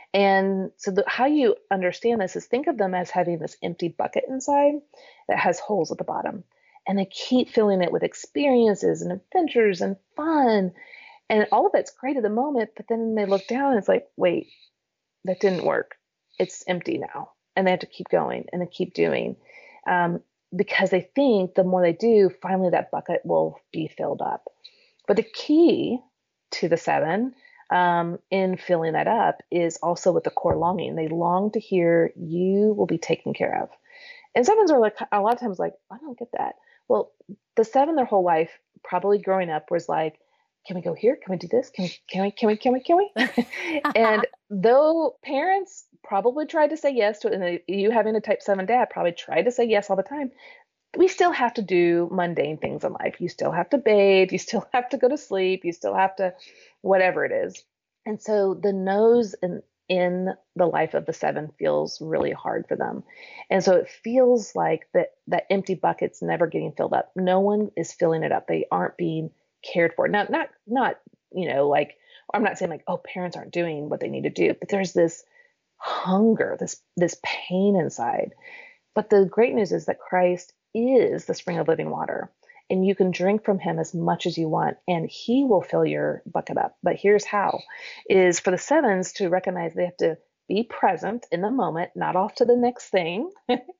And so the, how you understand this is think of them as having this empty bucket inside that has holes at the bottom. And they keep filling it with experiences and adventures and fun. And all of it's great at the moment, but then they look down and it's like, wait, that didn't work. It's empty now. And they have to keep going and they keep doing um, because they think the more they do, finally that bucket will be filled up. But the key to the seven um, in filling that up is also with the core longing. They long to hear you will be taken care of. And sevens are like, a lot of times like, I don't get that. Well, the seven their whole life, probably growing up, was like, can we go here? Can we do this? Can we, can we, can we, can we, can we? And though parents probably tried to say yes to it, and you having a type seven dad probably tried to say yes all the time, we still have to do mundane things in life. You still have to bathe. You still have to go to sleep. You still have to, whatever it is. And so the no's in, in the life of the seven feels really hard for them. And so it feels like that, that empty bucket's never getting filled up. No one is filling it up. They aren't being cared for. Not, not, not, you know, like, I'm not saying like, oh, parents aren't doing what they need to do, but there's this hunger, this, this pain inside. But the great news is that Christ is the spring of living water, and you can drink from him as much as you want, and he will fill your bucket up. But here's how, is for the sevens to recognize they have to be present in the moment, not off to the next thing.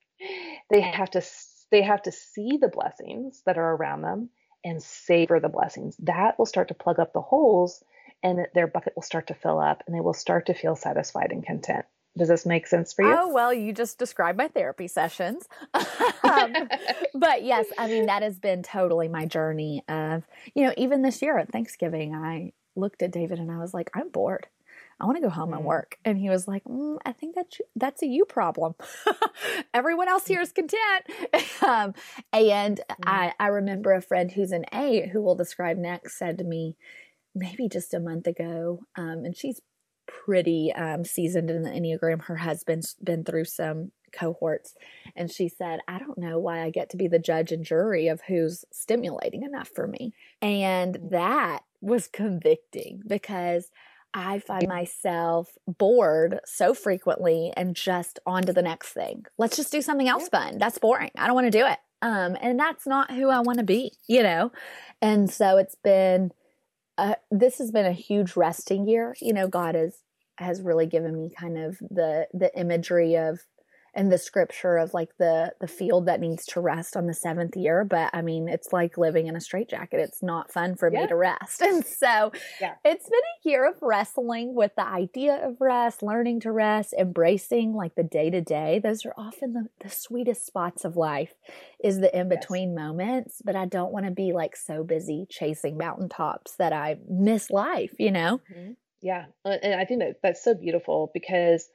They have to, they have to see the blessings that are around them and savor the blessings. That will start to plug up the holes, and their bucket will start to fill up, and they will start to feel satisfied and content. Does this make sense for you? Oh, well, you just described my therapy sessions. um, but yes, I mean, that has been totally my journey of, you know, even this year at Thanksgiving, I looked at David and I was like, I'm bored. I want to go home mm. and work. And he was like, mm, I think that's, that's a you problem. Everyone else here is content. um, and mm. I, I remember a friend who's an eight who we'll describe next said to me maybe just a month ago, um, and she's pretty um, seasoned in the Enneagram. Her husband's been through some cohorts. And she said, I don't know why I get to be the judge and jury of who's stimulating enough for me. And that was convicting because I find myself bored so frequently and just on to the next thing. Let's just do something else fun. That's boring. I don't want to do it. Um, and that's not who I want to be, you know? And so it's been Uh, this has been a huge resting year. You know, God has, has really given me kind of the, the imagery of, and the scripture of like the, the field that needs to rest on the seventh year. But I mean, it's like living in a straitjacket. It's not fun for yeah. me to rest. And so yeah. it's been a year of wrestling with the idea of rest, learning to rest, embracing like the day to day. Those are often the, the sweetest spots of life, is the in-between yes. moments. But I don't want to be like so busy chasing mountaintops that I miss life, you know? Mm-hmm. Yeah. And I think that that's so beautiful because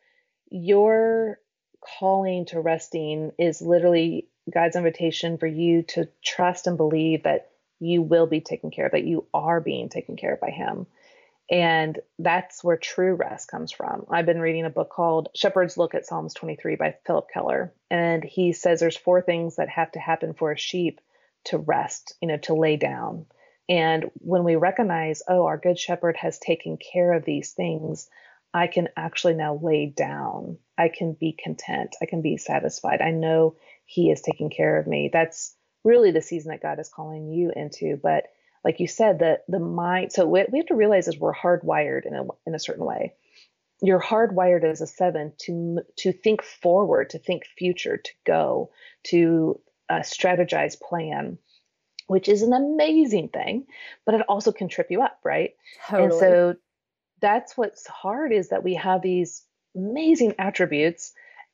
your calling to resting is literally God's invitation for you to trust and believe that you will be taken care of, that you are being taken care of by him. And that's where true rest comes from. I've been reading a book called Shepherd's Look at Psalms twenty-three by Philip Keller. And he says there's four things that have to happen for a sheep to rest, you know, to lay down. And when we recognize, oh, our good shepherd has taken care of these things, I can actually now lay down. I can be content. I can be satisfied. I know he is taking care of me. That's really the season that God is calling you into. But like you said, the, the mind, so what we have to realize is we're hardwired in a, in a certain way. You're hardwired as a seven to, to think forward, to think future, to go, to uh, strategize, plan, which is an amazing thing, but it also can trip you up, right? Totally. And so that's what's hard, is that we have these amazing attributes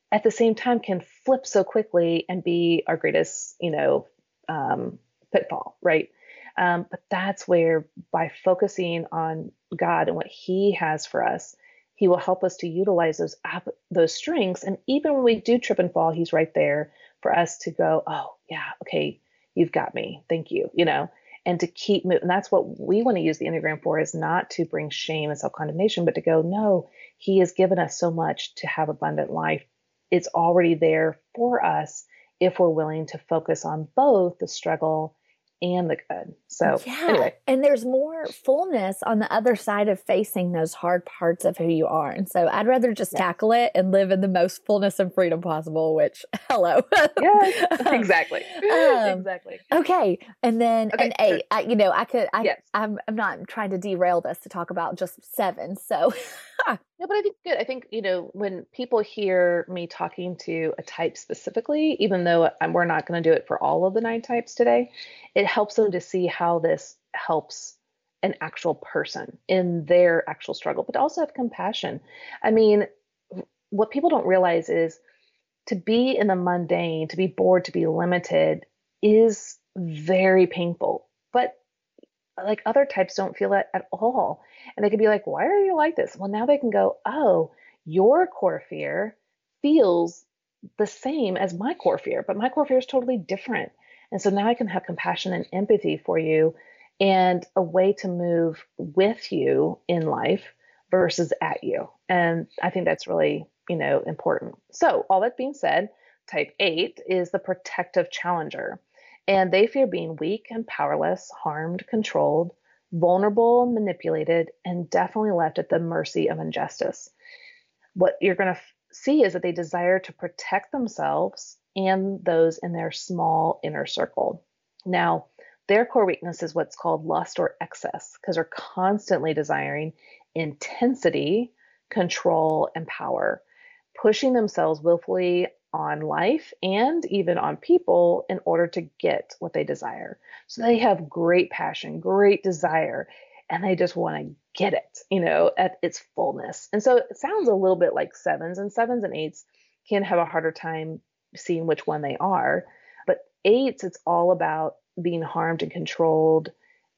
at the same time can flip so quickly and be our greatest, you know, um, pitfall, right? Um, but that's where by focusing on God and what He has for us, He will help us to utilize those those strengths. And even when we do trip and fall, He's right there for us to go, oh yeah, okay, you've got me, thank you, you know, and to keep moving. And that's what we want to use the Enneagram for, is not to bring shame and self-condemnation, but to go, no, He has given us so much to have abundant life. It's already there for us if we're willing to focus on both the struggle and the good. So yeah. Anyway. And there's more fullness on the other side of facing those hard parts of who you are. And so I'd rather just yeah. tackle it and live in the most fullness and freedom possible, which, hello. Yeah, exactly. Um, exactly. Okay. And then okay, an eight, sure. I, you know, I could, I, yes. I'm, I'm not trying to derail this to talk about just seven. So no, but I think good. I think, you know, when people hear me talking to a type specifically, even though I'm, we're not going to do it for all of the nine types today, it helps them to see how this helps an actual person in their actual struggle, but also have compassion. I mean, what people don't realize is to be in the mundane, to be bored, to be limited is very painful. But like other types don't feel that at all. And they could be like, why are you like this? Well, now they can go, oh, your core fear feels the same as my core fear, but my core fear is totally different. And so now I can have compassion and empathy for you and a way to move with you in life versus at you. And I think that's really, you know, important. So all that being said, type eight is the protective challenger. And they fear being weak and powerless, harmed, controlled, vulnerable, manipulated, and definitely left at the mercy of injustice. What you're going to f- see is that they desire to protect themselves and those in their small inner circle. Now, their core weakness is what's called lust or excess, because they're constantly desiring intensity, control, and power, pushing themselves willfully on life and even on people in order to get what they desire. So they have great passion, great desire, and they just want to get it, you know, at its fullness. And so it sounds a little bit like sevens, and sevens and eights can have a harder time seeing which one they are. But eights, it's all about being harmed and controlled,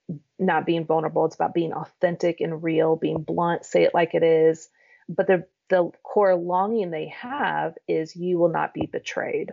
not being vulnerable. It's about being authentic and real, being blunt, say it like it is. But the the core longing they have is you will not be betrayed.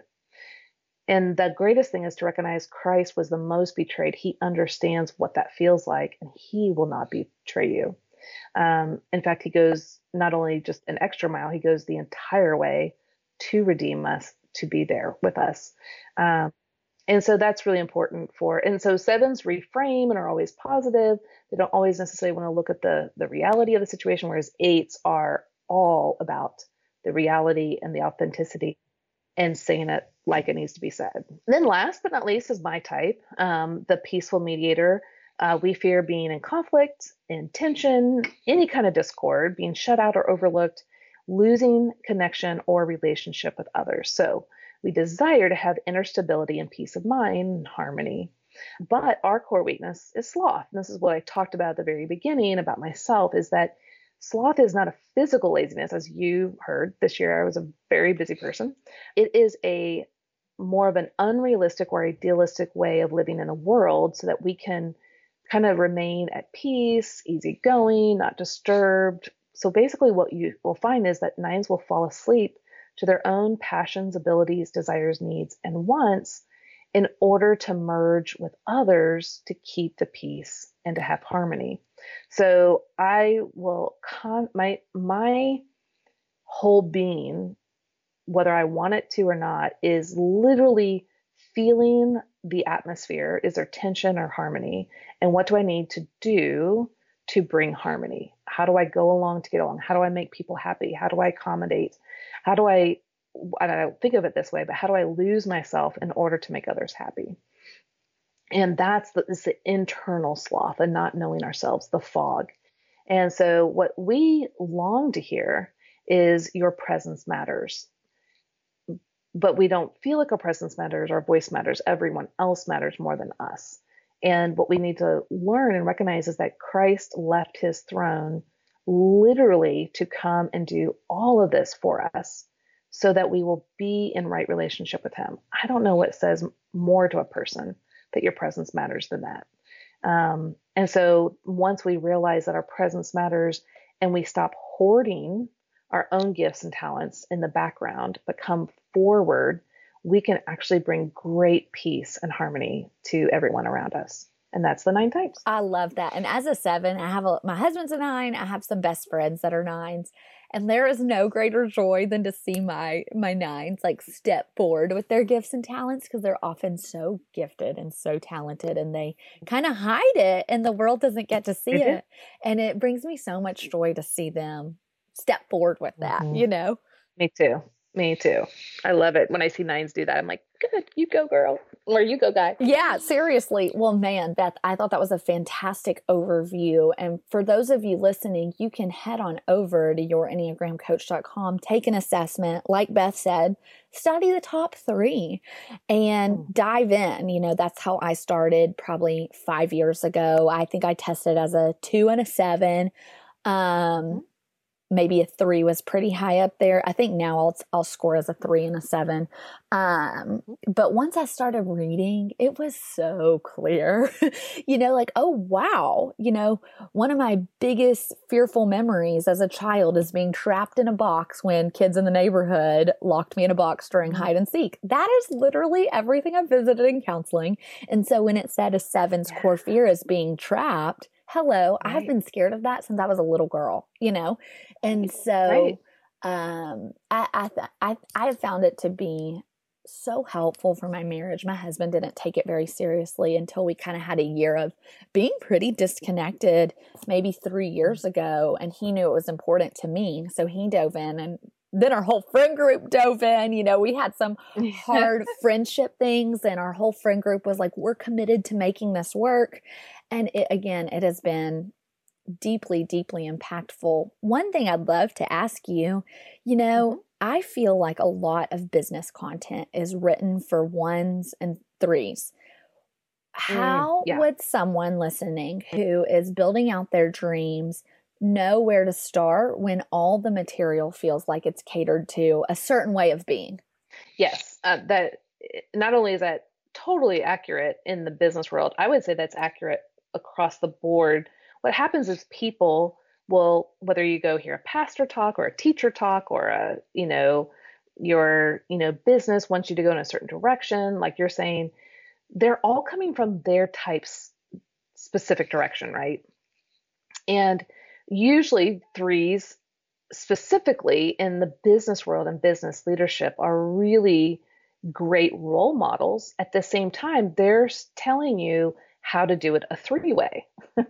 And the greatest thing is to recognize Christ was the most betrayed. He understands what that feels like, and He will not betray you. Um, in fact, He goes not only just an extra mile, He goes the entire way to redeem us, to be there with us. Um, and so that's really important for, and so sevens reframe and are always positive. They don't always necessarily want to look at the, the reality of the situation, whereas eights are all about the reality and the authenticity and saying it like it needs to be said. And then last but not least is my type, um, the peaceful mediator. Uh, we fear being in conflict, in tension, any kind of discord, being shut out or overlooked, losing connection or relationship with others. So we desire to have inner stability and peace of mind and harmony. But our core weakness is sloth. And this is what I talked about at the very beginning about myself, is that sloth is not a physical laziness. As you heard, this year I was a very busy person. It is a more of an unrealistic or idealistic way of living in a world so that we can kind of remain at peace, easygoing, not disturbed. So basically what you will find is that nines will fall asleep to their own passions, abilities, desires, needs, and wants in order to merge with others to keep the peace and to have harmony. So I will, con- my, my whole being, whether I want it to or not, is literally feeling the atmosphere. Is there tension or harmony? And what do I need to do to bring harmony? How do I go along to get along? How do I make people happy? How do I accommodate? How do I, I don't think of it this way, but how do I lose myself in order to make others happy? And that's the, it's the internal sloth and not knowing ourselves, the fog. And so what we long to hear is your presence matters. But we don't feel like our presence matters, our voice matters, everyone else matters more than us. And what we need to learn and recognize is that Christ left His throne literally to come and do all of this for us so that we will be in right relationship with him. I don't know what says more to a person that your presence matters than that. Um, and so once we realize that our presence matters and we stop hoarding our own gifts and talents in the background, but come forward, we can actually bring great peace and harmony to everyone around us. And that's the nine types. I love that. And as a seven, I have a, my husband's a nine. I have some best friends that are nines. And there is no greater joy than to see my my nines like step forward with their gifts and talents, because they're often so gifted and so talented, and they kind of hide it and the world doesn't get to see mm-hmm. it. And it brings me so much joy to see them step forward with that, mm-hmm. you know? Me too. Me too. I love it when I see nines do that. I'm like, good, you go, girl. Or you go, guy. Yeah, seriously. Well, man, Beth, I thought that was a fantastic overview. And for those of you listening, you can head on over to your enneagram coach dot com, take an assessment. Like Beth said, study the top three and mm. dive in. You know, that's how I started probably five years ago. I think I tested as a two and a seven. Um, Maybe a three was pretty high up there. I think now I'll I'll score as a three and a seven. Um, but once I started reading, it was so clear, you know, like, oh, wow. You know, one of my biggest fearful memories as a child is being trapped in a box when kids in the neighborhood locked me in a box during hide and seek. That is literally everything I've visited in counseling. And so when it said a seven's core fear is being trapped, hello, right. I've been scared of that since I was a little girl, you know? And so, right. um, I, I, th- I, I have found it to be so helpful for my marriage. My husband didn't take it very seriously until we kind of had a year of being pretty disconnected, maybe three years ago. And he knew it was important to me. So he dove in, and then our whole friend group dove in. You know, we had some hard friendship things, and our whole friend group was like, we're committed to making this work. And it, again, it has been deeply, deeply impactful. One thing I'd love to ask you, you know, mm-hmm. I feel like a lot of business content is written for ones and threes. How mm, yeah. would someone listening who is building out their dreams know where to start when all the material feels like it's catered to a certain way of being? Yes, uh, that not only is that totally accurate in the business world, I would say that's accurate across the board. What happens is people will, whether you go hear a pastor talk or a teacher talk or a, you know, your, you know, business wants you to go in a certain direction, like you're saying, they're all coming from their type's specific direction, right? And usually threes specifically in the business world and business leadership are really great role models. At the same time, they're telling you how to do it a three-way,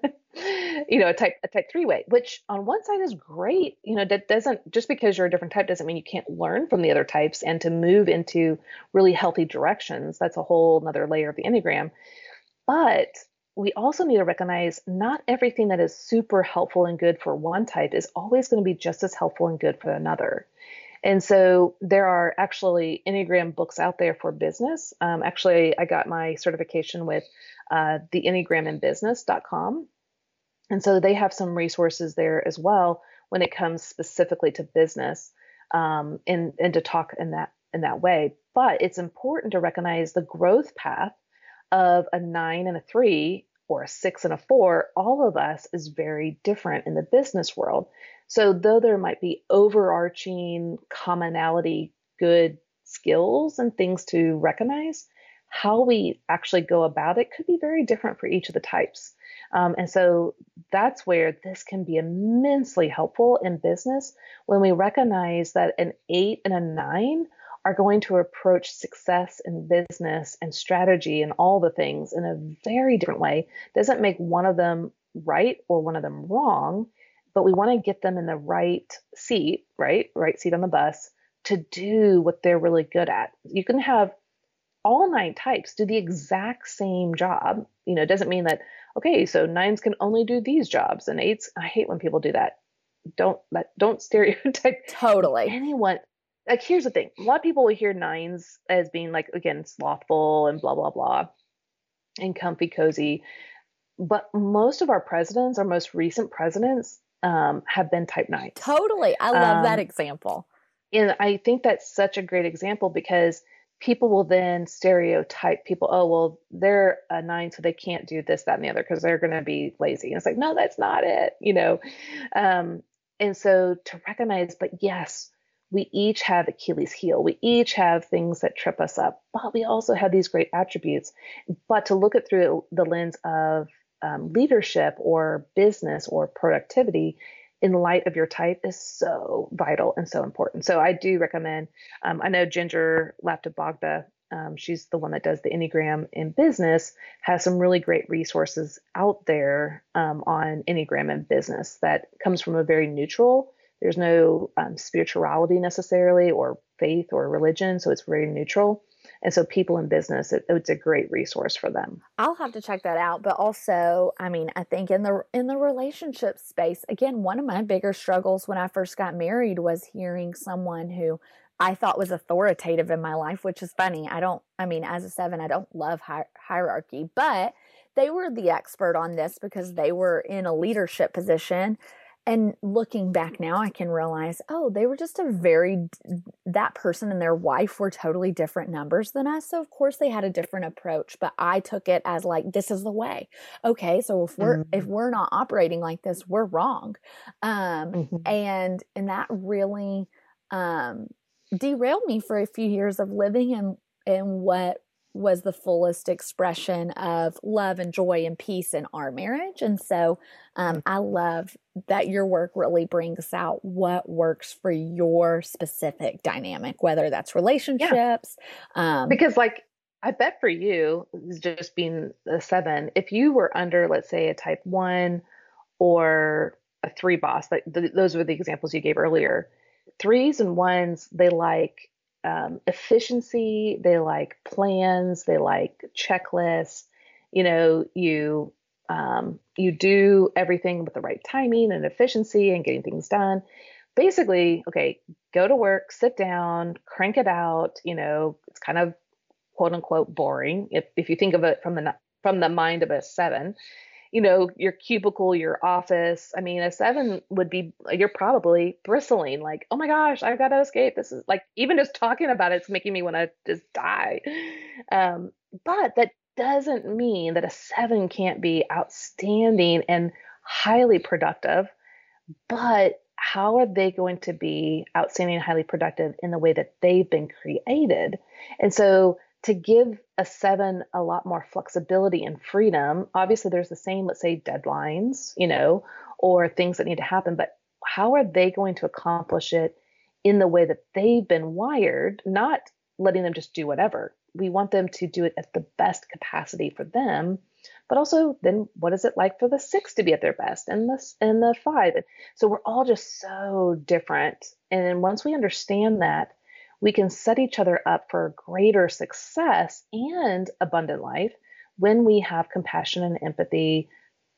you know, a type, a type three-way, which on one side is great. You know, that doesn't, just because you're a different type doesn't mean you can't learn from the other types and to move into really healthy directions. That's a whole nother layer of the Enneagram. But we also need to recognize not everything that is super helpful and good for one type is always going to be just as helpful and good for another. And so there are actually Enneagram books out there for business. Um, actually, I got my certification with uh, the enneagram in business dot com. And so they have some resources there as well when it comes specifically to business um, and, and to talk in that in that way. But it's important to recognize the growth path of a nine and a three or a six and a four. All of us is very different in the business world. So though there might be overarching commonality, good skills and things to recognize, how we actually go about it could be very different for each of the types. Um, and so that's where this can be immensely helpful in business when we recognize that an eight and a nine are going to approach success in business and strategy and all the things in a very different way. Doesn't make one of them right or one of them wrong, but we want to get them in the right seat, right? Right seat on the bus to do what they're really good at. You can have all nine types do the exact same job. You know, it doesn't mean that, okay, so nines can only do these jobs and eights. I hate when people do that. Don't that don't stereotype totally anyone. Like, here's the thing. A lot of people will hear nines as being like, again, slothful and blah, blah, blah, and comfy, cozy. But most of our presidents, our most recent presidents, um, have been type nines. Totally. I love um, that example. And I think that's such a great example because people will then stereotype people. Oh, well, they're a nine, so they can't do this, that, and the other because they're going to be lazy. And it's like, no, that's not it, you know? Um, and so to recognize, but yes, we each have Achilles heel. We each have things that trip us up, but we also have these great attributes. But to look at through the lens of um, leadership or business or productivity in light of your type is so vital and so important. So I do recommend, um, I know Ginger Laptabogda, um, she's the one that does the Enneagram in business, has some really great resources out there um, on Enneagram in business that comes from a very neutral, there's no um, spirituality necessarily or faith or religion. So it's very neutral. And so people in business, it, it's a great resource for them. I'll have to check that out. But also, I mean, I think in the in the relationship space, again, one of my bigger struggles when I first got married was hearing someone who I thought was authoritative in my life, which is funny. I don't, I mean, as a seven, I don't love hi- hierarchy, but they were the expert on this because they were in a leadership position. And looking back now, I can realize, oh, they were just a very, that person and their wife were totally different numbers than us. So of course they had a different approach, but I took it as like, this is the way. Okay. So if we're, mm-hmm. if we're not operating like this, we're wrong. Um, mm-hmm. and, and that really, um, derailed me for a few years of living in, in what was the fullest expression of love and joy and peace in our marriage. And so um, I love that your work really brings out what works for your specific dynamic, whether that's relationships. Yeah. Um, because like, I bet for you, just being a seven, if you were under, let's say, a type one or a three boss, like th- those were the examples you gave earlier. Threes and ones, they like Um, efficiency, they like plans, they like checklists. You know, you um, you do everything with the right timing and efficiency and getting things done. Basically, okay, go to work, sit down, crank it out. You know, it's kind of quote unquote boring if if you think of it from the from the mind of a seven. You know, your cubicle, your office. I mean, a seven would be, you're probably bristling like, oh my gosh, I've got to escape. This is like, even just talking about it's making me want to just die. Um, but that doesn't mean that a seven can't be outstanding and highly productive. But how are they going to be outstanding and highly productive in the way that they've been created? And so to give a seven a lot more flexibility and freedom, obviously there's the same, let's say, deadlines, you know, or things that need to happen, but how are they going to accomplish it in the way that they've been wired, not letting them just do whatever. We want them to do it at the best capacity for them, but also then what is it like for the six to be at their best and the, and the five? So we're all just so different. And once we understand that, we can set each other up for greater success and abundant life when we have compassion and empathy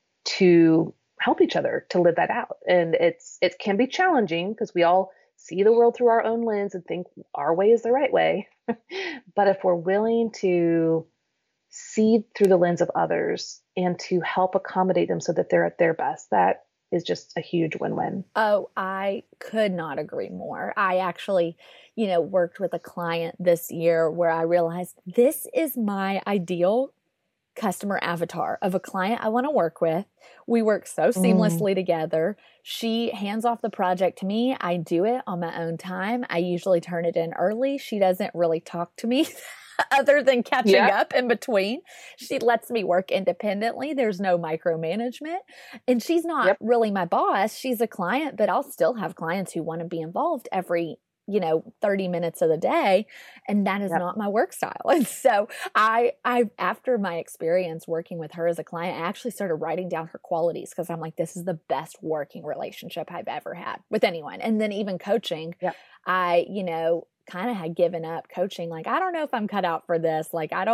to help each other to live that out. And it's it can be challenging because we all see the world through our own lens and think our way is the right way. But if we're willing to see through the lens of others and to help accommodate them so that they're at their best, that is just a huge win-win. Oh, I could not agree more. I actually, you know, worked with a client this year where I realized this is my ideal customer avatar of a client I want to work with. We work so seamlessly mm. together. She hands off the project to me. I do it on my own time. I usually turn it in early. She doesn't really talk to me other than catching yeah. up in between. She lets me work independently. There's no micromanagement. And she's not yep. really my boss. She's a client, but I'll still have clients who want to be involved every, you know, thirty minutes of the day. And that is yep. not my work style. And so I, I, after my experience working with her as a client, I actually started writing down her qualities because I'm like, this is the best working relationship I've ever had with anyone. And then even coaching, yep. I, you know, kind of had given up coaching. Like, I don't know if I'm cut out for this. Like, I don't,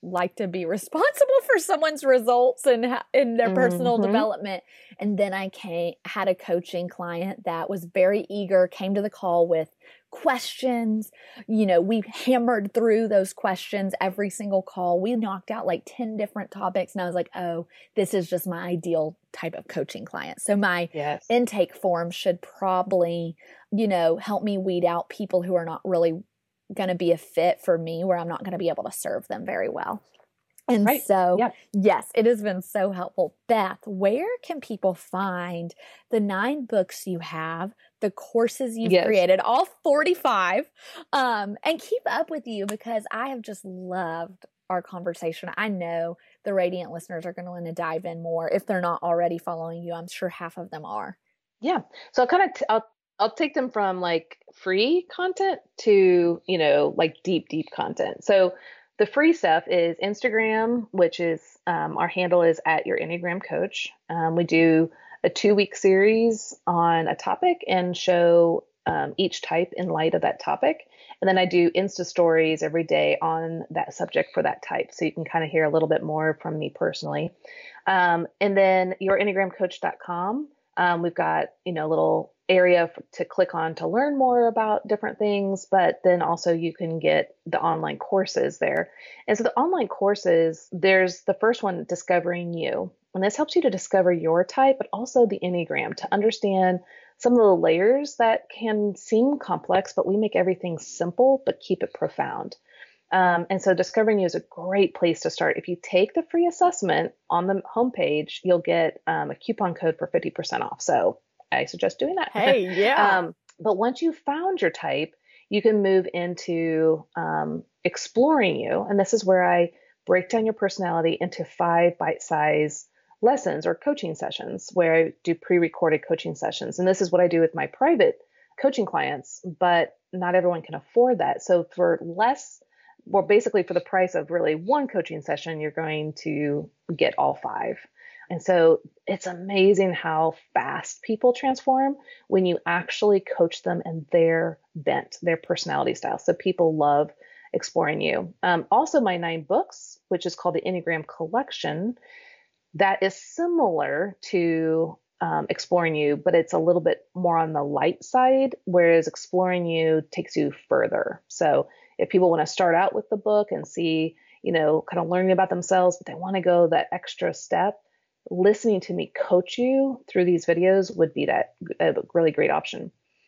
like to be responsible for someone's results and in, in their personal Mm-hmm. development. And then I came, had a coaching client that was very eager, came to the call with questions. You know, we hammered through those questions every single call. We knocked out like ten different topics. And I was like, oh, this is just my ideal type of coaching client. So my Yes. intake form should probably, you know, help me weed out people who are not really going to be a fit for me, where I'm not going to be able to serve them very well. And Right. so, Yeah. yes, it has been so helpful. Beth, where can people find the nine books you have, the courses you've Yes. created, all forty-five, um, and keep up with you? Because I have just loved our conversation. I know the Radiant listeners are going to want to dive in more. If they're not already following you, I'm sure half of them are. Yeah. So I'll kind of, t- I'll, I'll take them from like free content to, you know, like deep, deep content. So the free stuff is Instagram, which is, um, our handle is at your Enneagram Coach. Um, we do a two week series on a topic and show, um, each type in light of that topic. And then I do Insta stories every day on that subject for that type. So you can kind of hear a little bit more from me personally. Um, and then your enneagram coach dot com. Um, we've got, you know, a little area f- to click on to learn more about different things, but then also you can get the online courses there. And so the online courses, there's the first one, Discovering You. And this helps you to discover your type, but also the Enneagram, to understand some of the layers that can seem complex, but we make everything simple, but keep it profound. Um, and so Discovering You is a great place to start. If you take the free assessment on the homepage, you'll get um, a coupon code for fifty percent off. So I suggest doing that. Hey, yeah. um, but once you've found your type, you can move into um, Exploring You. And this is where I break down your personality into five bite-sized lessons or coaching sessions, where I do pre-recorded coaching sessions. And this is what I do with my private coaching clients, but not everyone can afford that. So for less, well, basically for the price of really one coaching session, you're going to get all five. And so it's amazing how fast people transform when you actually coach them in their bent, their personality style. So people love Exploring You. Um, also, my nine books, which is called the Enneagram Collection, that is similar to um, Exploring You, but it's a little bit more on the light side, whereas Exploring You takes you further. So if people want to start out with the book and see, you know, kind of learning about themselves, but they want to go that extra step, listening to me coach you through these videos would be that a really great option.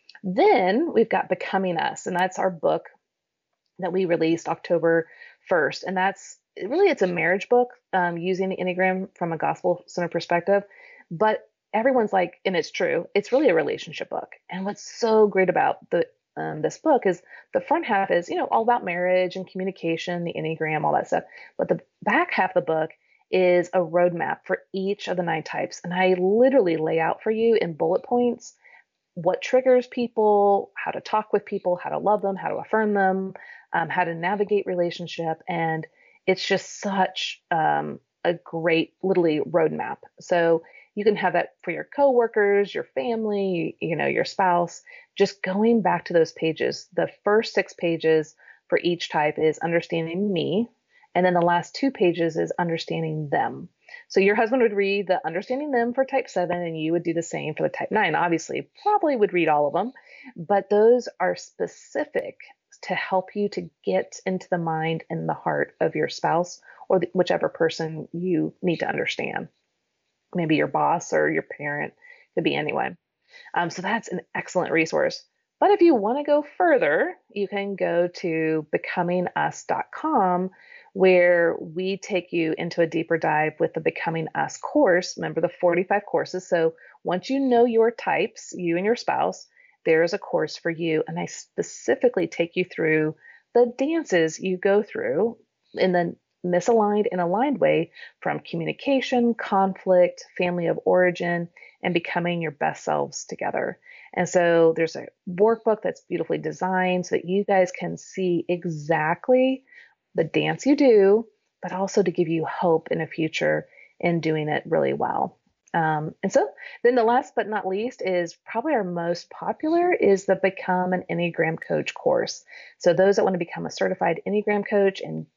Then we've got Becoming Us, and that's our book that we released October first. And that's really, it's a marriage book um, using the Enneagram from a gospel-centered perspective. But everyone's like, and it's true, it's really a relationship book. And what's so great about the um, this book is the front half is, you know, all about marriage and communication, the Enneagram, all that stuff. But the back half of the book is a roadmap for each of the nine types. And I literally lay out for you in bullet points what triggers people, how to talk with people, how to love them, how to affirm them, um, how to navigate relationship. And it's just such um, a great, literally roadmap. So you can have that for your coworkers, your family, you know, your spouse. Just going back to those pages, the first six pages for each type is understanding me. And then the last two pages is understanding them. So your husband would read the understanding them for type seven, and you would do the same for the type nine. Obviously, probably would read all of them, but those are specific to help you to get into the mind and the heart of your spouse or the, whichever person you need to understand. Maybe your boss or your parent, could be anyone. Um, so that's an excellent resource. But if you want to go further, you can go to becoming us dot com, where we take you into a deeper dive with the Becoming Us course. Remember the forty-five courses. So once you know your types, you and your spouse, there's a course for you. And I specifically take you through the dances you go through in the misaligned and aligned way, from communication, conflict, family of origin, and becoming your best selves together. And so there's a workbook that's beautifully designed so that you guys can see exactly the dance you do, but also to give you hope in a future in doing it really well. Um, and so then the last but not least is probably our most popular is the Become an Enneagram Coach course. So those that want to become a certified Enneagram coach and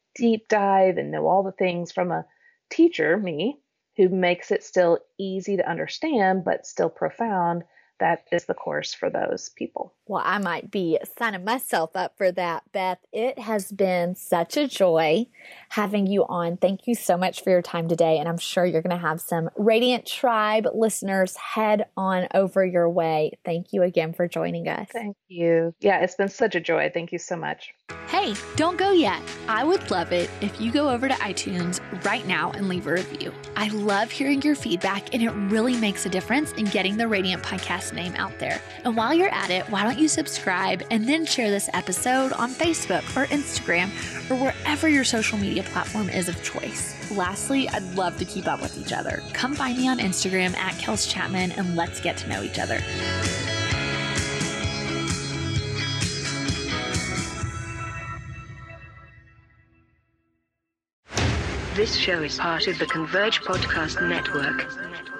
deep dive and know all the things from a teacher, me, who makes it still easy to understand, but still profound. That is the course for those people. Well, I might be signing myself up for that, Beth. It has been such a joy having you on. Thank you so much for your time today. And I'm sure you're going to have some Radiant Tribe listeners head on over your way. Thank you again for joining us. Thank you. Yeah, it's been such a joy. Thank you so much. Hey, don't go yet. I would love it if you go over to iTunes right now and leave a review. I love hearing your feedback, and it really makes a difference in getting the Radiant Podcast name out there. And while you're at it, why don't you subscribe and then share this episode on Facebook or Instagram or wherever your social media platform is of choice. Lastly, I'd love to keep up with each other. Come find me on Instagram at Kels Chapman and let's get to know each other. This show is part of the Converge Podcast Network.